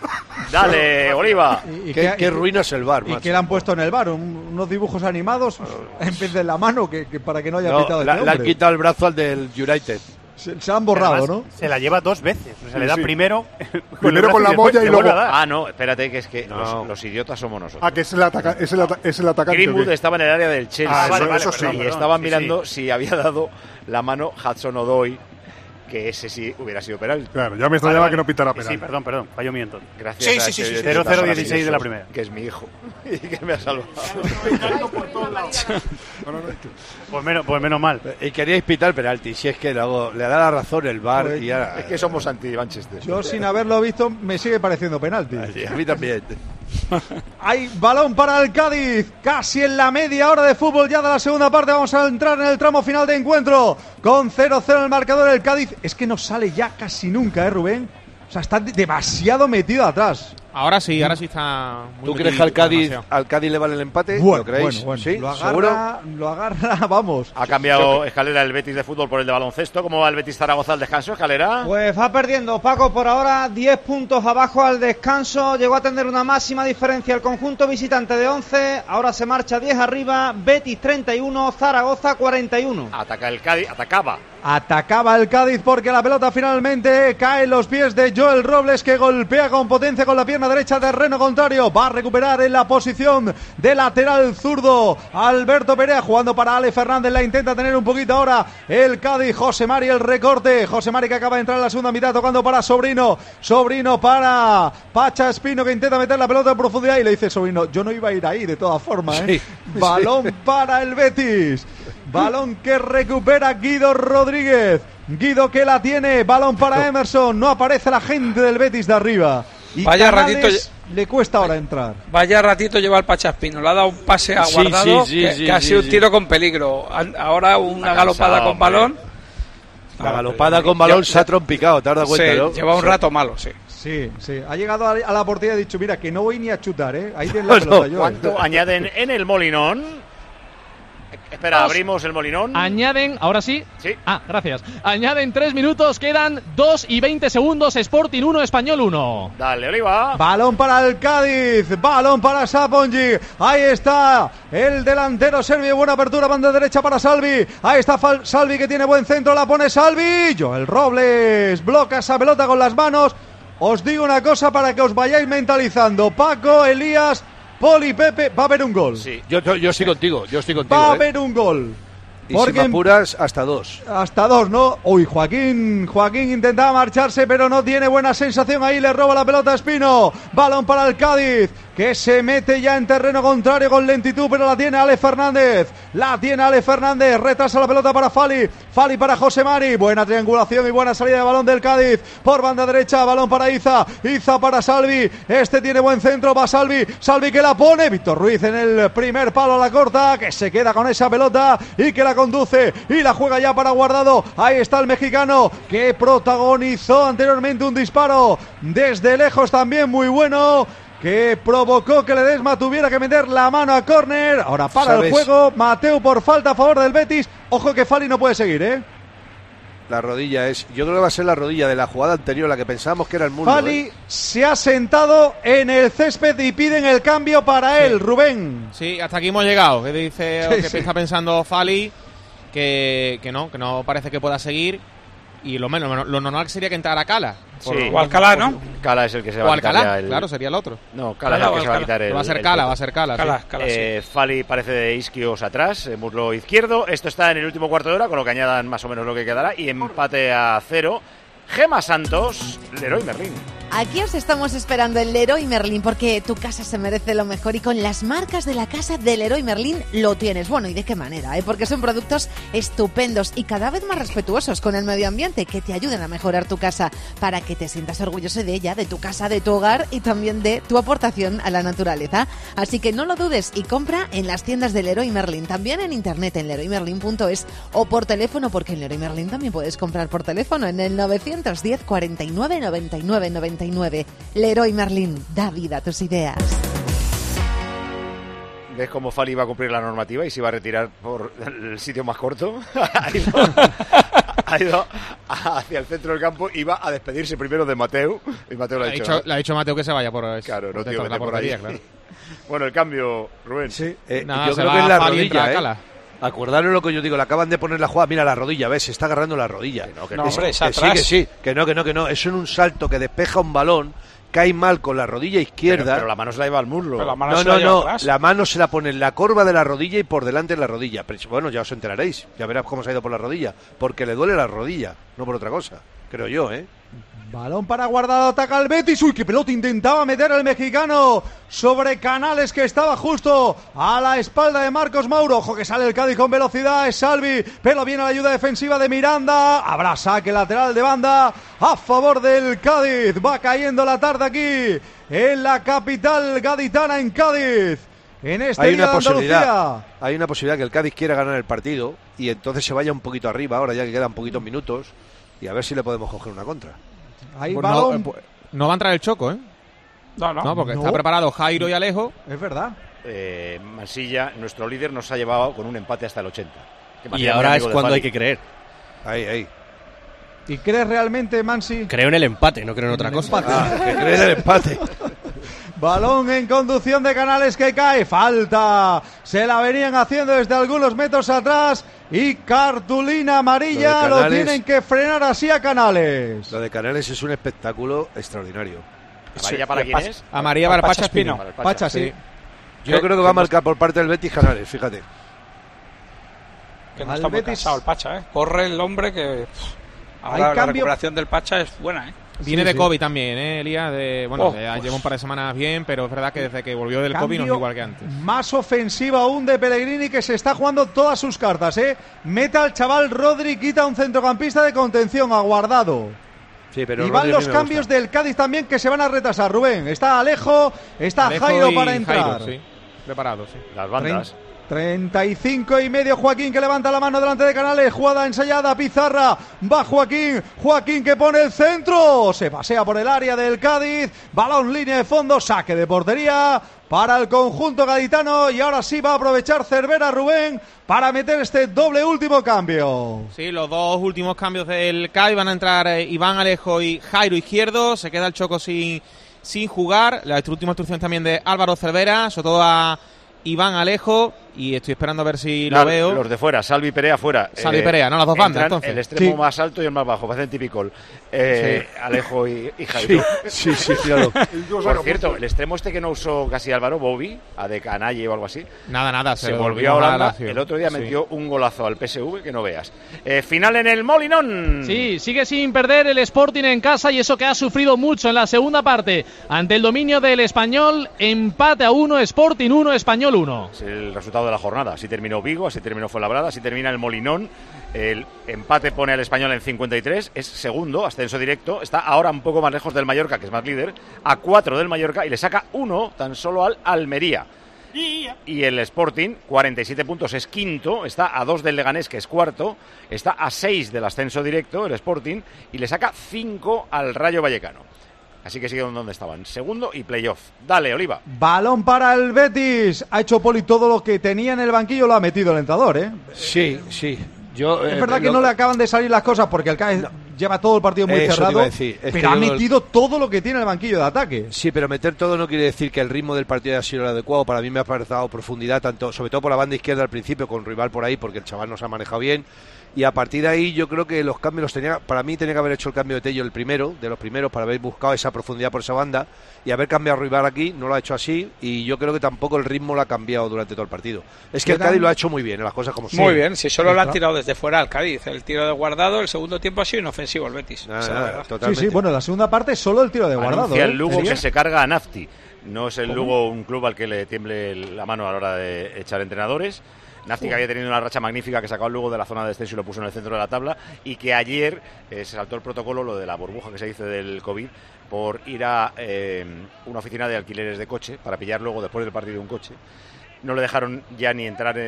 Dale, Oliva. Qué ruina es el VAR, ¿Y qué le han puesto en el VAR? Unos dibujos animados en vez de la mano, que para que no haya pitado el le han quitado el brazo al del United. Se han borrado, además, ¿no? Se la lleva dos veces. O sea, le da primero con la molla y luego... no, espérate, que es que los idiotas somos nosotros. Que es el atacante. Greenwood estaba en el área del Chelsea. Eso sí. Y estaban mirando si había dado la mano Hudson-Odoi, que ese sí hubiera sido penal. Claro, ya me extrañaba que no pitara penal. Sí, perdón, fallo mío entonces. Gracias. Sí. 0-0-16 de la primera. Que es mi hijo y que me ha salvado. Pues menos mal. Y queríais pitar penalti, si es que le da la razón el VAR. Pues, y ahora, es que somos anti-Manchester. Yo sin haberlo visto me sigue pareciendo penalti. A mí también. Hay balón para el Cádiz, casi en la media hora de fútbol ya de la segunda parte. Vamos a entrar en el tramo final de encuentro con 0-0 el marcador. El Cádiz es que no sale ya casi nunca, Rubén. O sea, está demasiado metido atrás. Ahora sí está muy... ¿Tú crees que al Cádiz le vale el empate? Bueno, ¿lo creéis? Bueno. ¿Sí? Lo agarra, vamos. Ha cambiado Escalera el Betis de fútbol por el de baloncesto. ¿Cómo va el Betis Zaragoza al descanso, Escalera? Pues va perdiendo, Paco, por ahora 10 puntos abajo al descanso. Llegó a tener una máxima diferencia el conjunto visitante de 11. Ahora se marcha 10 arriba. Betis 31, Zaragoza 41. Ataca el Cádiz, atacaba Atacaba el Cádiz porque la pelota finalmente cae en los pies de Joel Robles, que golpea con potencia con la pierna derecha, terreno contrario. Va a recuperar en la posición de lateral zurdo Alberto Perea, jugando para Ale Fernández. La intenta tener un poquito ahora el Cádiz. José Mari, el recorte. José Mari, que acaba de entrar en la segunda mitad, tocando para Sobrino. Sobrino para Pacha Espino, que intenta meter la pelota en profundidad y le dice Sobrino: yo no iba a ir ahí de todas formas, ¿eh? Sí, balón para el Betis. Balón que recupera Guido Rodríguez. Guido que la tiene. Balón para Emerson. No aparece la gente del Betis de arriba. Y vaya Canales ratito le cuesta ahora entrar. Vaya ratito lleva el Pachaspino. Le ha dado un pase a Guardado que ha sido un tiro con peligro. Ahora una galopada con balón. La galopada con balón se ha trompicado, ¿te has dado cuenta, no? Lleva un rato malo, sí. Sí. Ha llegado a la portería y ha dicho: mira, que no voy ni a chutar, ¿eh? Ahí tienes la pelota. ¿Cuánto añaden en el Molinón? Espera, abrimos el Molinón. Añaden, ahora sí. Sí. Gracias. Añaden 3 minutos, quedan 2 y 20 segundos. Sporting 1, Español 1. Dale, Oliva. Balón para el Cádiz, balón para Sapongi. Ahí está el delantero serbio. Buena apertura, banda derecha para Salvi. Ahí está Salvi, que tiene buen centro. La pone Salvi. Joel Robles bloca esa pelota con las manos. Os digo una cosa para que os vayáis mentalizando. Paco, Elías, Poli, Pepe, va a haber un gol. Sí, yo estoy contigo, Va a haber un gol. Y porque si me apuras, hasta 2. Hasta 2, ¿no? Uy, Joaquín intentaba marcharse, pero no tiene buena sensación. Ahí le roba la pelota a Espino. Balón para el Cádiz, que se mete ya en terreno contrario con lentitud, pero la tiene Ale Fernández. Retrasa la pelota para Fali para José Mari. Buena triangulación y buena salida de balón del Cádiz. Por banda derecha, balón para Iza para Salvi. Este tiene buen centro, va Salvi que la pone. Víctor Ruiz en el primer palo a la corta, que se queda con esa pelota y que la conduce y la juega ya para Guardado. Ahí está el mexicano, que protagonizó anteriormente un disparo desde lejos también muy bueno, que provocó que Ledesma tuviera que meter la mano a córner. Ahora para el juego Mateu por falta a favor del Betis. Ojo que Fali no puede seguir, ¿eh? La rodilla yo creo que va a ser la rodilla de la jugada anterior, la que pensábamos que era el muslo. Fali se ha sentado en el césped y piden el cambio para él, Rubén. Sí, hasta aquí hemos llegado. Que dice, está pensando Fali que no parece que pueda seguir. Y lo normal sería que entrara Cala. O Alcalá, ¿no? Cala es el que se va a quitar. Alcalá, claro, sería el otro. No, Cala es el que se va a quitar el... Va a ser Cala. Sí. Fali parece de isquios atrás, muslo izquierdo. Esto está en el último cuarto de hora, con lo que añadan más o menos lo que quedará. Y empate a 0. Gema Santos, Leroy Merlin. Aquí os estamos esperando en Leroy Merlin, porque tu casa se merece lo mejor y con las marcas de la casa de Leroy Merlin lo tienes. Bueno, ¿y de qué manera? Porque son productos estupendos y cada vez más respetuosos con el medio ambiente, que te ayuden a mejorar tu casa para que te sientas orgulloso de ella, de tu casa, de tu hogar y también de tu aportación a la naturaleza. Así que no lo dudes y compra en las tiendas de Leroy Merlin, también en internet en leroymerlin.es o por teléfono, porque en Leroy Merlin también puedes comprar por teléfono en el 910 49 99 99. Leroy Merlin, da vida a tus ideas. ¿Ves cómo Fali va a cumplir la normativa y se va a retirar por el sitio más corto? Ha ido hacia el centro del campo y va a despedirse primero de Mateu. Y Mateu le ha dicho Mateu que se vaya por claro, no tío, vete por ahí. Claro. Bueno, el cambio, Rubén. Sí, yo creo que es la rodilla, Acordaros lo que yo digo, le acaban de poner la jugada, mira la rodilla, ves, se está agarrando la rodilla. Hombre, es atrás. Sí, que no, eso en un salto que despeja un balón, cae mal con la rodilla izquierda. Pero la mano se la lleva al muslo. La mano se la pone en la corva de la rodilla y por delante de la rodilla. Pero bueno, ya os enteraréis, ya verás cómo se ha ido por la rodilla, porque le duele la rodilla, no por otra cosa, creo yo, Balón para Guardado, ataca el Betis. Uy, qué pelota intentaba meter el mexicano sobre Canales, que estaba justo a la espalda de Marcos Mauro. Ojo que sale el Cádiz con velocidad, es Salvi, pero viene la ayuda defensiva de Miranda. Habrá saque lateral de banda a favor del Cádiz. Va cayendo la tarde aquí en la capital gaditana, en Cádiz. En este día de Andalucía. Hay una posibilidad que el Cádiz quiera ganar el partido y entonces se vaya un poquito arriba, ahora ya que quedan poquitos minutos, y a ver si le podemos coger una contra. No va a entrar el Choco, No, porque está preparado Jairo y Alejo. Es verdad. Mansilla, nuestro líder, nos ha llevado con un empate hasta el 80. Y ahora es cuando hay que creer. Ahí. ¿Y crees realmente, Mansi? Creo en el empate, no creo en otra cosa. Que crees en el empate. Balón en conducción de Canales, que cae. Falta. Se la venían haciendo desde algunos metros atrás. y cartulina amarilla. Lo tienen que frenar así a Canales. Lo de Canales es un espectáculo extraordinario. ¿Amarilla para quién es? Amarilla para Pacha Espino. Pacha, sí. Yo creo que va a marcar por parte del Betis Canales, fíjate. Que no está muy cansado el Pacha, ¿eh? Corre el hombre que... Ahora la recuperación del Pacha es buena, ¿eh? Viene de COVID también, Elías. Lleva un par de semanas bien, pero es verdad que desde que volvió del COVID no es igual que antes. Más ofensiva aún de Pellegrini, que se está jugando todas sus cartas, Meta al chaval Rodri, quita un centrocampista de contención, a Guardado. Sí, pero y van los cambios del Cádiz también, que se van a retrasar, Rubén. Está Alejo Jairo para entrar. Jairo, sí. Preparado, sí. Las bandas. 35 y medio, Joaquín, que levanta la mano delante de Canales, jugada ensayada, Pizarra, va Joaquín que pone el centro, se pasea por el área del Cádiz, balón línea de fondo, saque de portería para el conjunto gaditano, y ahora sí va a aprovechar Cervera, Rubén, para meter este doble último cambio. Sí, los dos últimos cambios del Cádiz van a entrar Iván Alejo y Jairo Izquierdo, se queda el Choco sin jugar, la última instrucción también de Álvaro Cervera, sobre todo a Iván Alejo, y estoy esperando a ver si lo veo. Los de fuera, Salvi y Perea fuera. Salvi y Perea, no las dos bandas, entonces. El extremo más alto y el más bajo, hacen típico. Alejo y Jairo. Sí, claro. Por cierto, el extremo que no usó casi Álvaro, Bobby, a de Canalle o algo así. Nada. Se volvió a Holanda. El otro día metió un golazo al PSV que no veas. Final en el Molinón. Sí, sigue sin perder el Sporting en casa, y eso que ha sufrido mucho en la segunda parte. Ante el dominio del Español, empate a 1, Sporting 1, Español 1. Es el resultado de la jornada. Así terminó Vigo, así terminó Fuenlabrada, así termina el Molinón. El empate pone al Español en 53, es segundo, ascenso directo, está ahora un poco más lejos del Mallorca, que es más líder, a 4 del Mallorca, y le saca 1 tan solo al Almería. Y el Sporting, 47 puntos, es quinto, está a 2 del Leganés, que es cuarto, está a 6 del ascenso directo, el Sporting, y le saca 5 al Rayo Vallecano. Así que siguen donde estaban, segundo y playoff. Dale, Oliva. Balón para el Betis. Ha hecho Poli todo lo que tenía en el banquillo, lo ha metido el entrenador, Sí. Es verdad que no le acaban de salir las cosas porque el Cádiz lleva todo el partido muy cerrado, pero ha metido todo lo que tiene en el banquillo de ataque. Sí, pero meter todo no quiere decir que el ritmo del partido haya sido el adecuado. Para mí me ha parecido profundidad, sobre todo por la banda izquierda al principio, con Rival por ahí, porque el chaval no se ha manejado bien. Y a partir de ahí yo creo que los cambios para mí tenía que haber hecho el cambio de Tello de los primeros, para haber buscado esa profundidad por esa banda y haber cambiado a Rival aquí. No lo ha hecho así, y yo creo que tampoco el ritmo lo ha cambiado durante todo el partido. Es que el Cádiz lo ha hecho muy bien, las cosas como son. Muy bien, si solo lo han tirado desde fuera al Cádiz. El tiro de Guardado, el segundo tiempo ha sido inofensivo el Betis. Sí, bueno, la segunda parte solo el tiro de Guardado. Anuncia el Lugo que se carga a Nafti. No es el Lugo un club al que le tiemble la mano a la hora de echar entrenadores. Nafti, que había tenido una racha magnífica, que sacó al Lugo de la zona de descenso y lo puso en el centro de la tabla, y que ayer se saltó el protocolo, lo de la burbuja que se dice del COVID, por ir a una oficina de alquileres de coche para pillar luego, después del partido, un coche. No le dejaron ya ni entrar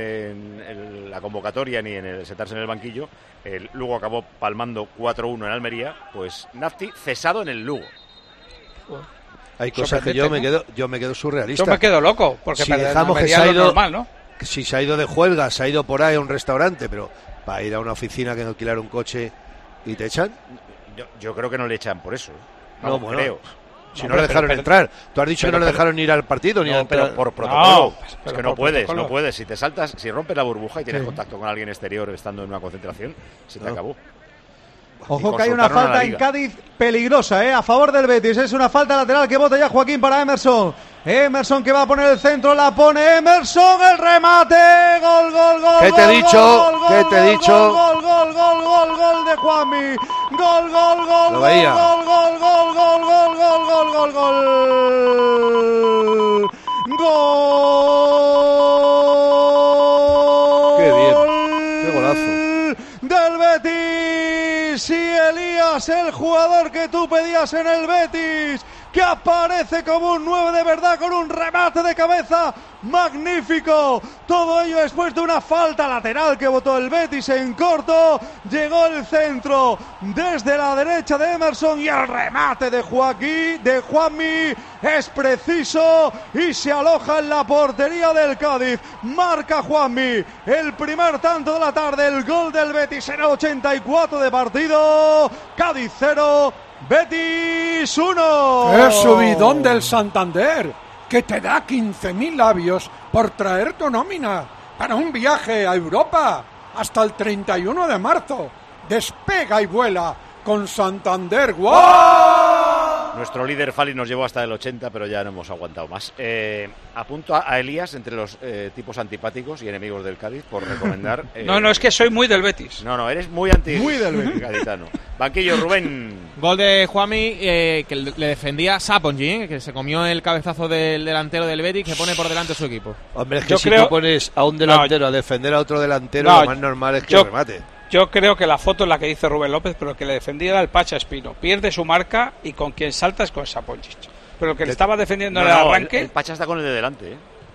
en la convocatoria ni en sentarse en el banquillo. El Lugo acabó palmando 4-1 en Almería. Pues Nafti cesado en el Lugo. Hay cosas que yo me quedo surrealista. Yo me quedo loco, porque si dejamos que se ha ido normal, ¿no? Si se ha ido de juelga, se ha ido por ahí a un restaurante, pero para ir a una oficina que alquilar un coche y te echan. Yo creo que no le echan por eso. No, bueno, creo. Si no le dejaron entrar. Tú has dicho que no le dejaron ir al partido ni pero por protocolo. Es que no puedes. Si te saltas, si rompes la burbuja y tienes contacto con alguien exterior estando en una concentración, se te acabó. Ojo que hay una falta en Cádiz peligrosa, a favor del Betis. Es una falta lateral que bota ya Joaquín para Emerson. Emerson, que va a poner el centro, la pone Emerson, el remate, gol. ¿Qué te he dicho? ¿Qué te he dicho? Gol de Juanmi. Gol. Lo veía. Gol. Qué bien. Qué golazo. Del Betis. Sí, Elías, el jugador que tú pedías en el Betis, que aparece como un 9 de verdad, con un remate de cabeza magnífico. Todo ello después de una falta lateral que botó el Betis en corto. Llegó el centro desde la derecha de Emerson, y el remate de Juanmi es preciso y se aloja en la portería del Cádiz. Marca Juanmi el primer tanto de la tarde, el gol del Betis en el 84 de partido. Cádiz 0, Betis 1. ¡Qué subidón del Santander! Que te da 15.000 labios por traer tu nómina para un viaje a Europa. hasta el 31 de marzo. Despega y vuela con Santander. ¡Wow! Nuestro líder Fali nos llevó hasta el 80, pero ya no hemos aguantado más. Apunto a Elías entre los tipos antipáticos y enemigos del Cádiz por recomendar... No, es que soy muy del Betis. No, eres muy del Betis. Gaditano. Banquillo, Rubén. Gol de Juanmi, que le defendía Sapongi, que se comió el cabezazo del delantero del Betis, que pone por delante su equipo. Hombre, es que si tú pones a un delantero a defender a otro delantero, lo más normal es que remate. Yo creo que la foto es la que dice Rubén López, pero que le defendía era el Pacha Espino. Pierde su marca y con quien salta es con Sapongi. Pero el que le estaba defendiendo en el arranque... El Pacha está con el de delante,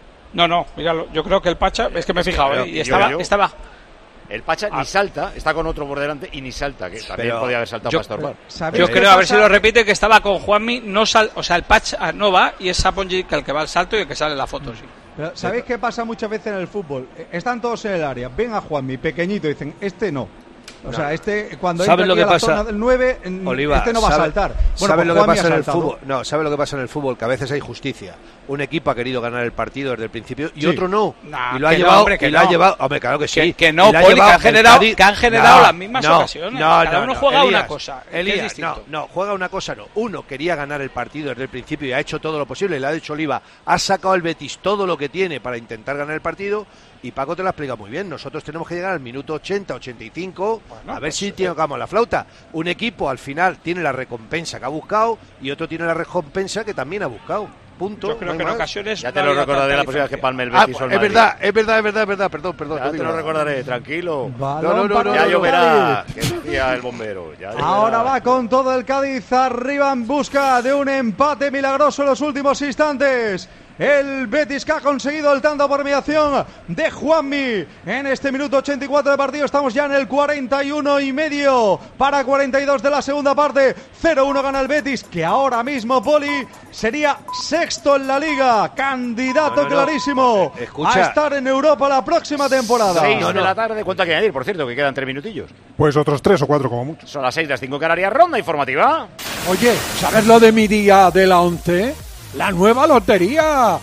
No, míralo. Yo creo que el Pacha... Es que me he fijado, y estaba... El Pacha ni salta, está con otro por delante y ni salta, que también podía haber saltado para estorbar. Yo creo, a ver si lo repite, que estaba con Juanmi, o sea, el Pacha no va y es Sapongi el que va al salto y el que sale en la foto, sí. Pero ¿sabéis qué pasa muchas veces en el fútbol? Están todos en el área, ven a Juanmi, pequeñito, dicen, este no. O sea, cuando entra lo que a la pasa? Zona del 9, Oliva, este no va a saltar. Bueno, ¿sabes lo que pasa en el fútbol? No, ¿sabes lo que pasa en el fútbol? Que a veces hay justicia. Un equipo ha querido ganar el partido desde el principio y otro no. Y lo ha llevado, hombre, claro que sí. Que no, Poli, que han generado las mismas ocasiones. Cada uno juega una cosa. Elías, juega una cosa no. Uno quería ganar el partido desde el principio y ha hecho todo lo posible. Le ha dicho Oliva, ha sacado el Betis todo lo que tiene para intentar ganar el partido. Y Paco te lo explica muy bien. Nosotros tenemos que llegar al minuto 80, 85, a ver si tocamos la flauta. Un equipo al final tiene la recompensa que ha buscado y otro tiene la recompensa que también ha buscado. Punto. Yo creo que en ocasiones... Ya te lo recordaré la próxima vez que palme el Betis. Es verdad, perdón. Ya te lo recordaré, tranquilo. No, ya lloverá, que decía el bombero. Ahora va con todo el Cádiz arriba en busca de un empate milagroso en los últimos instantes. El Betis, que ha conseguido el tanto por mediación de Juanmi en este minuto 84 de partido. Estamos ya en el 41 y medio para 42 de la segunda parte. 0-1 gana el Betis, que ahora mismo, Poli, sería sexto en la liga, candidato clarísimo a estar en Europa la próxima temporada. 6 de la tarde, ¿cuánto hay que añadir? Por cierto, que quedan 3 minutillos. Pues otros 3 o 4 como mucho. Son las 6 de las 5 Canarias, ronda informativa. Oye, ¿sabes lo de mi día de la 11? ¡La nueva lotería!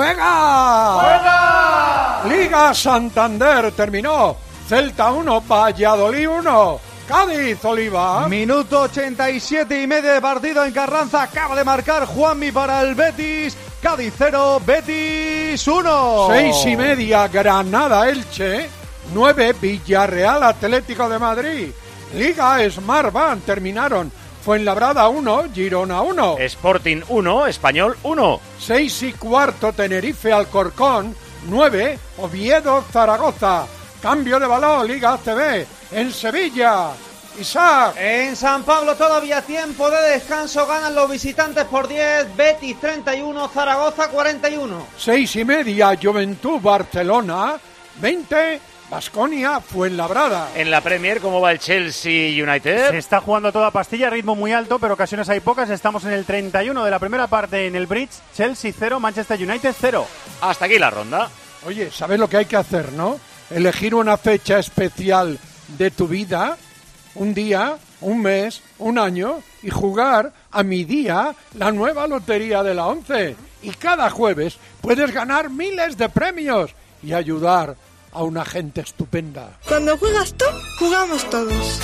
¡Juega! Liga Santander terminó. Celta 1, Valladolid 1. Cádiz, Oliva. Minuto 87 y medio de partido en Carranza. Acaba de marcar Juanmi para el Betis. Cádiz 0, Betis 1. 6:30, Granada, Elche. 9, Villarreal, Atlético de Madrid. Liga Smartbank terminaron. Fuenlabrada 1, Girona 1. Sporting 1, Español 1. 6:15, Tenerife, Alcorcón. 9, Oviedo, Zaragoza. Cambio de balón, Liga ACB. En Sevilla, Isaac. En San Pablo todavía tiempo de descanso. Ganan los visitantes por 10. Betis 31, Zaragoza 41. 6:30, Juventud, Barcelona. 20, Baskonia, Fuenlabrada. En la Premier, ¿cómo va el Chelsea United? Se está jugando a toda pastilla, ritmo muy alto, pero ocasiones hay pocas. Estamos en el 31 de la primera parte en el Bridge. Chelsea 0, Manchester United 0. Hasta aquí la ronda. Oye, ¿sabes lo que hay que hacer, no? Elegir una fecha especial de tu vida, un día, un mes, un año, y jugar a mi día la nueva lotería de la 11. Y cada jueves puedes ganar miles de premios y ayudar a una gente estupenda. Cuando juegas tú, jugamos todos.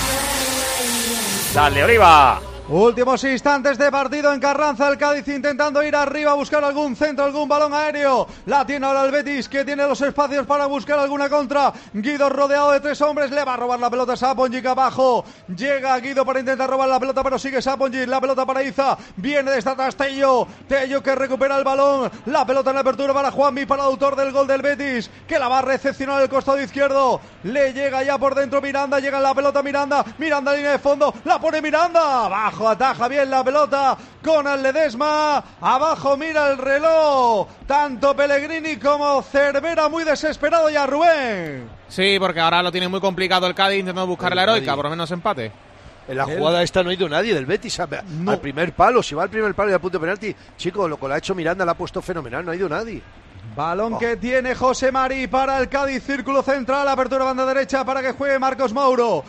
Dale, Oliva. Últimos instantes de partido en Carranza, el Cádiz intentando ir arriba a buscar algún centro, algún balón aéreo. La tiene ahora el Betis, que tiene los espacios para buscar alguna contra. Guido rodeado de 3 hombres, le va a robar la pelota Sapongi abajo. Llega Guido para intentar robar la pelota, pero sigue Sapongi, la pelota para Iza. Viene desde atrás Tello que recupera el balón. La pelota en la apertura para Juanmi, para el autor del gol del Betis, que la va a recepcionar el costado izquierdo. Le llega ya por dentro Miranda, llega la pelota Miranda línea de fondo, la pone Miranda, abajo ataja bien la pelota con el Ledesma, abajo mira el reloj, tanto Pellegrini como Cervera muy desesperado ya, Rubén. Sí, porque ahora lo tiene muy complicado el Cádiz intentando buscar la heroica, por lo menos empate. En la jugada esta no ha ido nadie del Betis al primer palo, si va al primer palo y al punto de penalti, chico, lo que lo ha hecho Miranda, la ha puesto fenomenal, no ha ido nadie. Balón que tiene José Mari para el Cádiz, círculo central, apertura banda derecha para que juegue Marcos Mauro.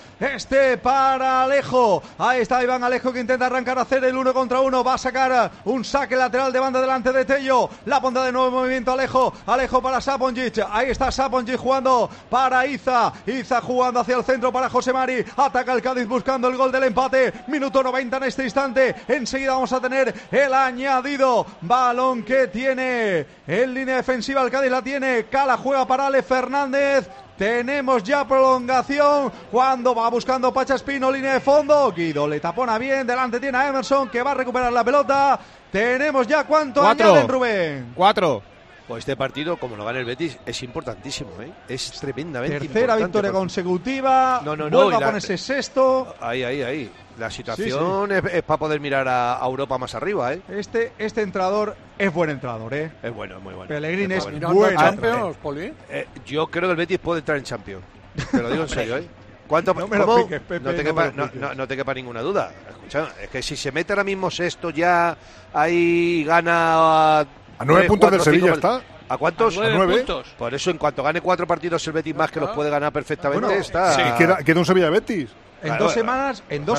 Para Alejo. Ahí está Iván Alejo que intenta arrancar a hacer el 1 contra 1. Va a sacar un saque lateral de banda delante de Tello. La pondrá de nuevo en movimiento Alejo. Alejo para Saponjic. Ahí está Saponjic jugando para Iza. Iza jugando hacia el centro para José Mari. Ataca el Cádiz buscando el gol del empate. Minuto 90 en este instante. Enseguida vamos a tener el añadido. Balón que tiene en línea defensiva el Cádiz, la tiene Cala, juega para Ale Fernández. Tenemos ya prolongación cuando va buscando Pacha Espino, línea de fondo. Guido le tapona bien, delante tiene a Emerson que va a recuperar la pelota. Tenemos ya cuánto añaden, Rubén. 4. Pues este partido, como lo gana el Betis, es importantísimo, ¿eh? Es tremendamente importante. Tercera victoria consecutiva. Vuelve a ponerse sexto. Ahí. La situación es para poder mirar a Europa más arriba, ¿eh? Este entrenador es buen entrenador, ¿eh? Es bueno, muy bueno. Pellegrini es bueno. bueno. Champions, Poli? Yo creo que el Betis puede entrar en Champions. Te lo digo en serio, ¿eh? ¿Cuánto? No me lo piques, Pepe, no te quepa ninguna duda. Escucha, es que si se mete ahora mismo sexto ya ahí gana a 9 puntos del Sevilla está. ¿A cuántos? A 9 puntos. Por eso, en cuanto gane 4 partidos el Betis más que los puede ganar perfectamente, bueno, está. Sí, queda un Sevilla Betis. En dos semanas,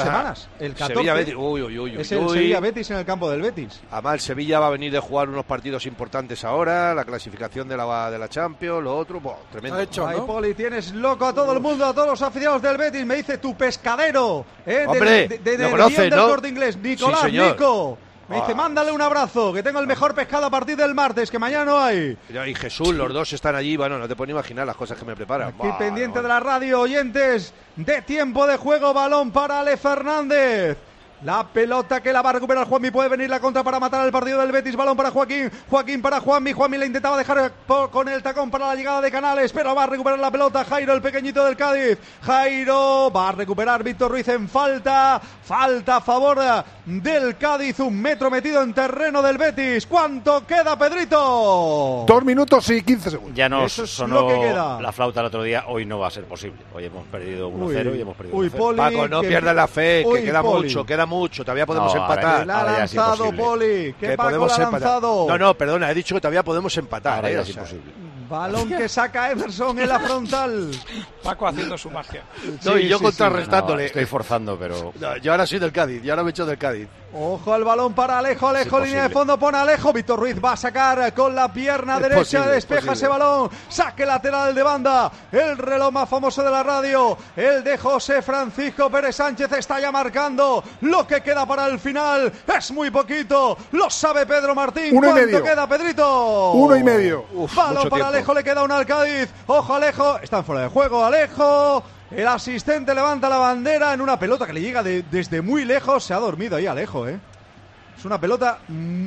el 14 Sevilla Betis. Es el Sevilla Betis en el campo del Betis. Además, el Sevilla va a venir de jugar unos partidos importantes ahora, la clasificación de la Champions, lo otro, tremendo. Ahí, Poli, tienes loco a todo el mundo, a todos los aficionados del Betis. Me dice tu pescadero, Hombre, de lo conoces, del ¿no? Corte Inglés, Nicolás, Sí, señor. Nico. Me dice, mándale un abrazo, que tengo el mejor pescado a partir del martes, que mañana no hay. Y Jesús, los dos están allí, bueno, no te puedes imaginar las cosas que me preparan. Aquí pendiente de la radio, oyentes, de tiempo de juego, balón para Ale Fernández. La pelota que la va a recuperar Juanmi, puede venir la contra para matar al partido del Betis, balón para Joaquín, Joaquín para Juanmi, Juanmi le intentaba dejar con el tacón para la llegada de Canales, pero va a recuperar la pelota Jairo, el pequeñito del Cádiz, Jairo, va a recuperar Víctor Ruiz en falta a favor del Cádiz, 1 metro metido en terreno del Betis. ¿Cuánto queda, Pedrito? 2 minutos y 15 segundos. Ya nos Eso es sonó lo que queda. la flauta el otro día, hoy no va a ser posible, hoy hemos perdido 1-0 y hemos perdido 1-0. Poli, Paco, no pierdas la fe, que queda mucho, todavía podemos empatar. La ha lanzado, Poli. ¿Qué Paco la ha lanzado? No, perdona, he dicho que todavía podemos empatar. Ahora ya es imposible. Balón que saca Emerson en la frontal. Paco haciendo su magia. Y yo contrarrestándole. No, estoy forzando, pero... No, yo ahora soy del Cádiz, yo ahora me echo del Cádiz. Ojo al balón para Alejo, línea de fondo, pone Alejo, Víctor Ruiz va a sacar con la pierna derecha, despeja ese balón, saque lateral de banda, el reloj más famoso de la radio, el de José Francisco Pérez Sánchez está ya marcando lo que queda para el final, es muy poquito, lo sabe Pedro Martín. 1 y ¿Cuánto medio queda, Pedrito? 1 y medio. Balón para Alejo, le queda uno al Cádiz, ojo Alejo, está fuera de juego Alejo. El asistente levanta la bandera en una pelota que le llega desde muy lejos. Se ha dormido ahí Alejo, ¿eh? Es una pelota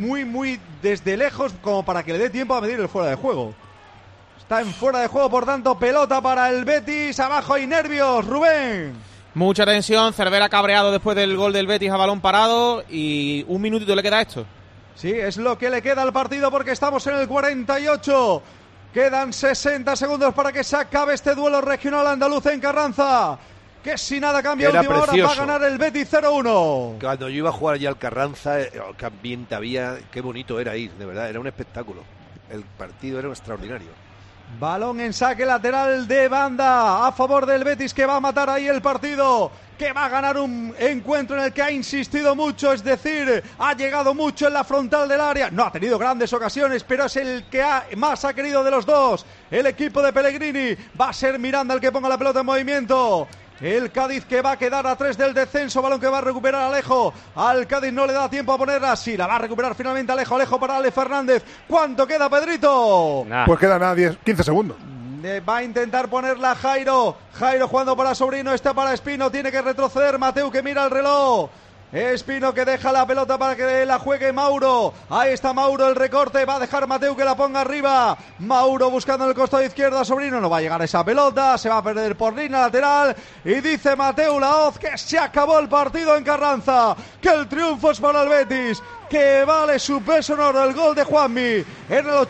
muy desde lejos como para que le dé tiempo a medir el fuera de juego. Está en fuera de juego, por tanto, pelota para el Betis. Abajo hay nervios, Rubén. Mucha tensión, Cervera cabreado después del gol del Betis a balón parado y 1 minutito le queda esto. Sí, es lo que le queda al partido porque estamos en el 48. Quedan 60 segundos para que se acabe este duelo regional andaluz en Carranza. Que si nada cambia a última hora va a ganar el Betis 0-1. Cuando yo iba a jugar allí al Carranza, qué ambiente había, qué bonito era ir, de verdad, era un espectáculo. El partido era extraordinario. Balón en saque lateral de banda a favor del Betis, que va a matar ahí el partido, que va a ganar un encuentro en el que ha insistido mucho, es decir, ha llegado mucho en la frontal del área, no ha tenido grandes ocasiones, pero es el que más ha querido de los dos. El equipo de Pellegrini, va a ser Miranda el que ponga la pelota en movimiento. El Cádiz que va a quedar a 3 del descenso, balón que va a recuperar Alejo. Al Cádiz no le da tiempo a ponerla, sí, la va a recuperar finalmente Alejo para Ale Fernández. ¿Cuánto queda, Pedrito? Pues queda nada, 15 segundos. Va a intentar ponerla Jairo jugando para Sobrino, está para Espino, tiene que retroceder Mateu que mira el reloj. Espino que deja la pelota para que la juegue Mauro. Ahí está Mauro, el recorte. Va a dejar Mateu que la ponga arriba. Mauro buscando en el costado izquierdo a Sobrino. No va a llegar esa pelota. Se va a perder por línea lateral. Y dice Mateu Laoz que se acabó el partido en Carranza. Que el triunfo es para el Betis. Que vale su peso en oro el gol de Juanmi en el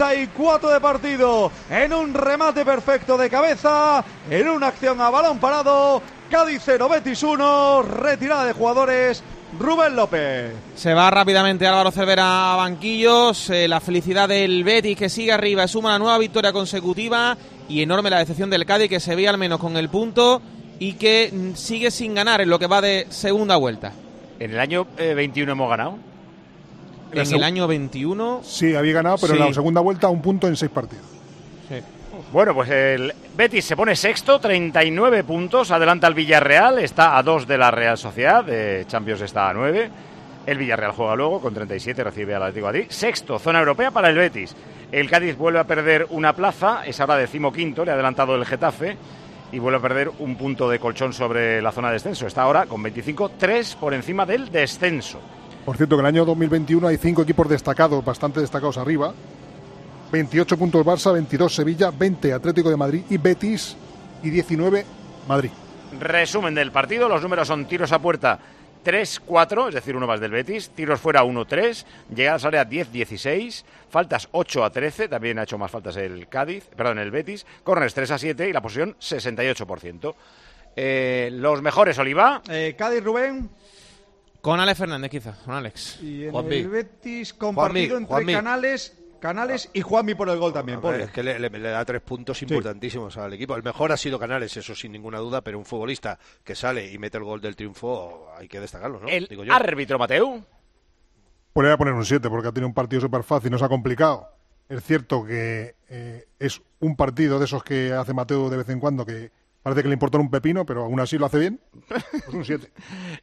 84 de partido. En un remate perfecto de cabeza. En una acción a balón parado. Cádiz 0, Betis 1, retirada de jugadores Rubén López. Se va rápidamente Álvaro Cervera a banquillos. La felicidad del Betis, que sigue arriba, suma una nueva victoria consecutiva, y enorme la decepción del Cádiz, que se ve al menos con el punto y que sigue sin ganar en lo que va de segunda vuelta. ¿En el año 21 hemos ganado? En el año 21... Sí, había ganado, pero en la segunda vuelta 1 punto en 6 partidos. Sí. Bueno, pues el Betis se pone sexto, 39 puntos, adelanta al Villarreal, está a 2 de la Real Sociedad, de Champions está a 9. El Villarreal juega luego, con 37 recibe al Atlético de Madrid. Sexto, zona europea para el Betis. El Cádiz vuelve a perder una plaza, es ahora 15º, le ha adelantado el Getafe, y vuelve a perder 1 punto de colchón sobre la zona de descenso. Está ahora con 25, 3 por encima del descenso. Por cierto, que en el año 2021 hay 5 equipos destacados, bastante destacados arriba. 28 puntos Barça, 22 Sevilla, 20 Atlético de Madrid y Betis, y 19 Madrid. Resumen del partido, los números son tiros a puerta 3-4, es decir, uno más del Betis, tiros fuera 1-3, llegadas al área 10-16, faltas 8-13, también ha hecho más faltas el Betis, córners 3-7 y la posesión 68%. Los mejores, Oliva. Cádiz, Rubén. Con Alex Fernández, quizá, con Alex. Y en el Betis compartido entre Canales y Juanmi por el gol también. Es que le da 3 puntos importantísimos al equipo. El mejor ha sido Canales, eso sin ninguna duda, pero un futbolista que sale y mete el gol del triunfo hay que destacarlo, ¿no? El árbitro, Mateu. Pues le voy a poner un 7 porque ha tenido un partido súper fácil, no se ha complicado. Es cierto que es un partido de esos que hace Mateu de vez en cuando que parece que le importa un pepino, pero aún así lo hace bien. Pues un 7.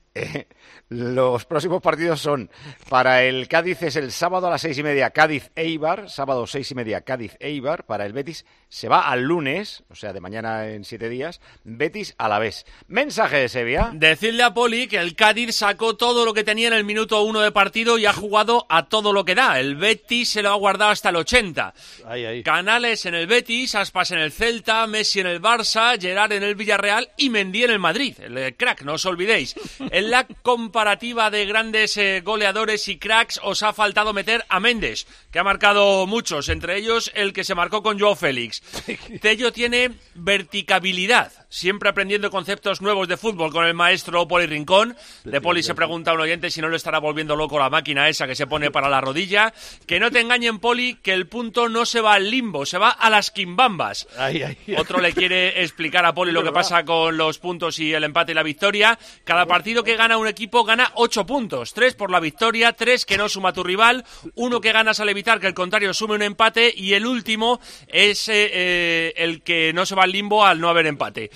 Los próximos partidos son, para el Cádiz es el sábado a las 6:30, Cádiz-Eibar, sábado 6:30, Cádiz-Eibar. Para el Betis se va al lunes, o sea, de mañana en 7 días, Betis-Alavés. Mensaje de Sevilla. Decirle a Poli que el Cádiz sacó todo lo que tenía en el minuto 1 de partido y ha jugado a todo lo que da. El Betis se lo ha guardado hasta el 80. Canales en el Betis, Aspas en el Celta, Messi en el Barça, Gerard en el Villarreal y Mendy en el Madrid. El crack, no os olvidéis. En la comparativa de grandes goleadores y cracks os ha faltado meter a Méndez, que ha marcado muchos, entre ellos el que se marcó con Joao Félix. Tello tiene verticabilidad, siempre aprendiendo conceptos nuevos de fútbol con el maestro Poli Rincón. De Poli se pregunta a un oyente si no lo estará volviendo loco la máquina esa que se pone para la rodilla. Que no te engañen, Poli, que el punto no se va al limbo, se va a las quimbambas. Otro le quiere explicar a Poli lo que pasa con los puntos y el empate y la victoria. Cada partido que gana un equipo gana 8 puntos, 3 por la victoria, 3 que no suma tu rival, 1 que ganas al evitar que el contrario sume un empate, y el último es el que no se va al limbo al no haber empate.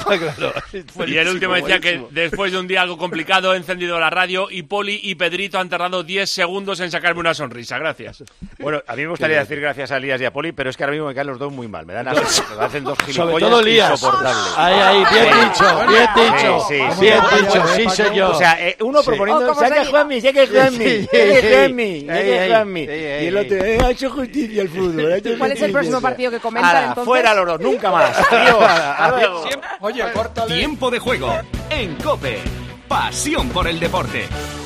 Y el último decía que después de un día algo complicado he encendido la radio y Poli y Pedrito han tardado 10 segundos en sacarme una sonrisa. Gracias. Bueno, a mí me gustaría decir gracias a Elías y a Poli, pero es que ahora mismo me caen los dos muy mal. Me dan asco, me hacen dos gilipollas. Sobre todo Elías. Insoportables. Ahí, bien dicho, sí, señor. O sea, uno proponiendo, saque Juanmi. Y el otro, ha hecho justicia al fútbol. ¿Cuál es el próximo partido que comentan entonces? Fuera los dos, nunca más. Adiós. Oye, tiempo de juego en COPE. Pasión por el deporte.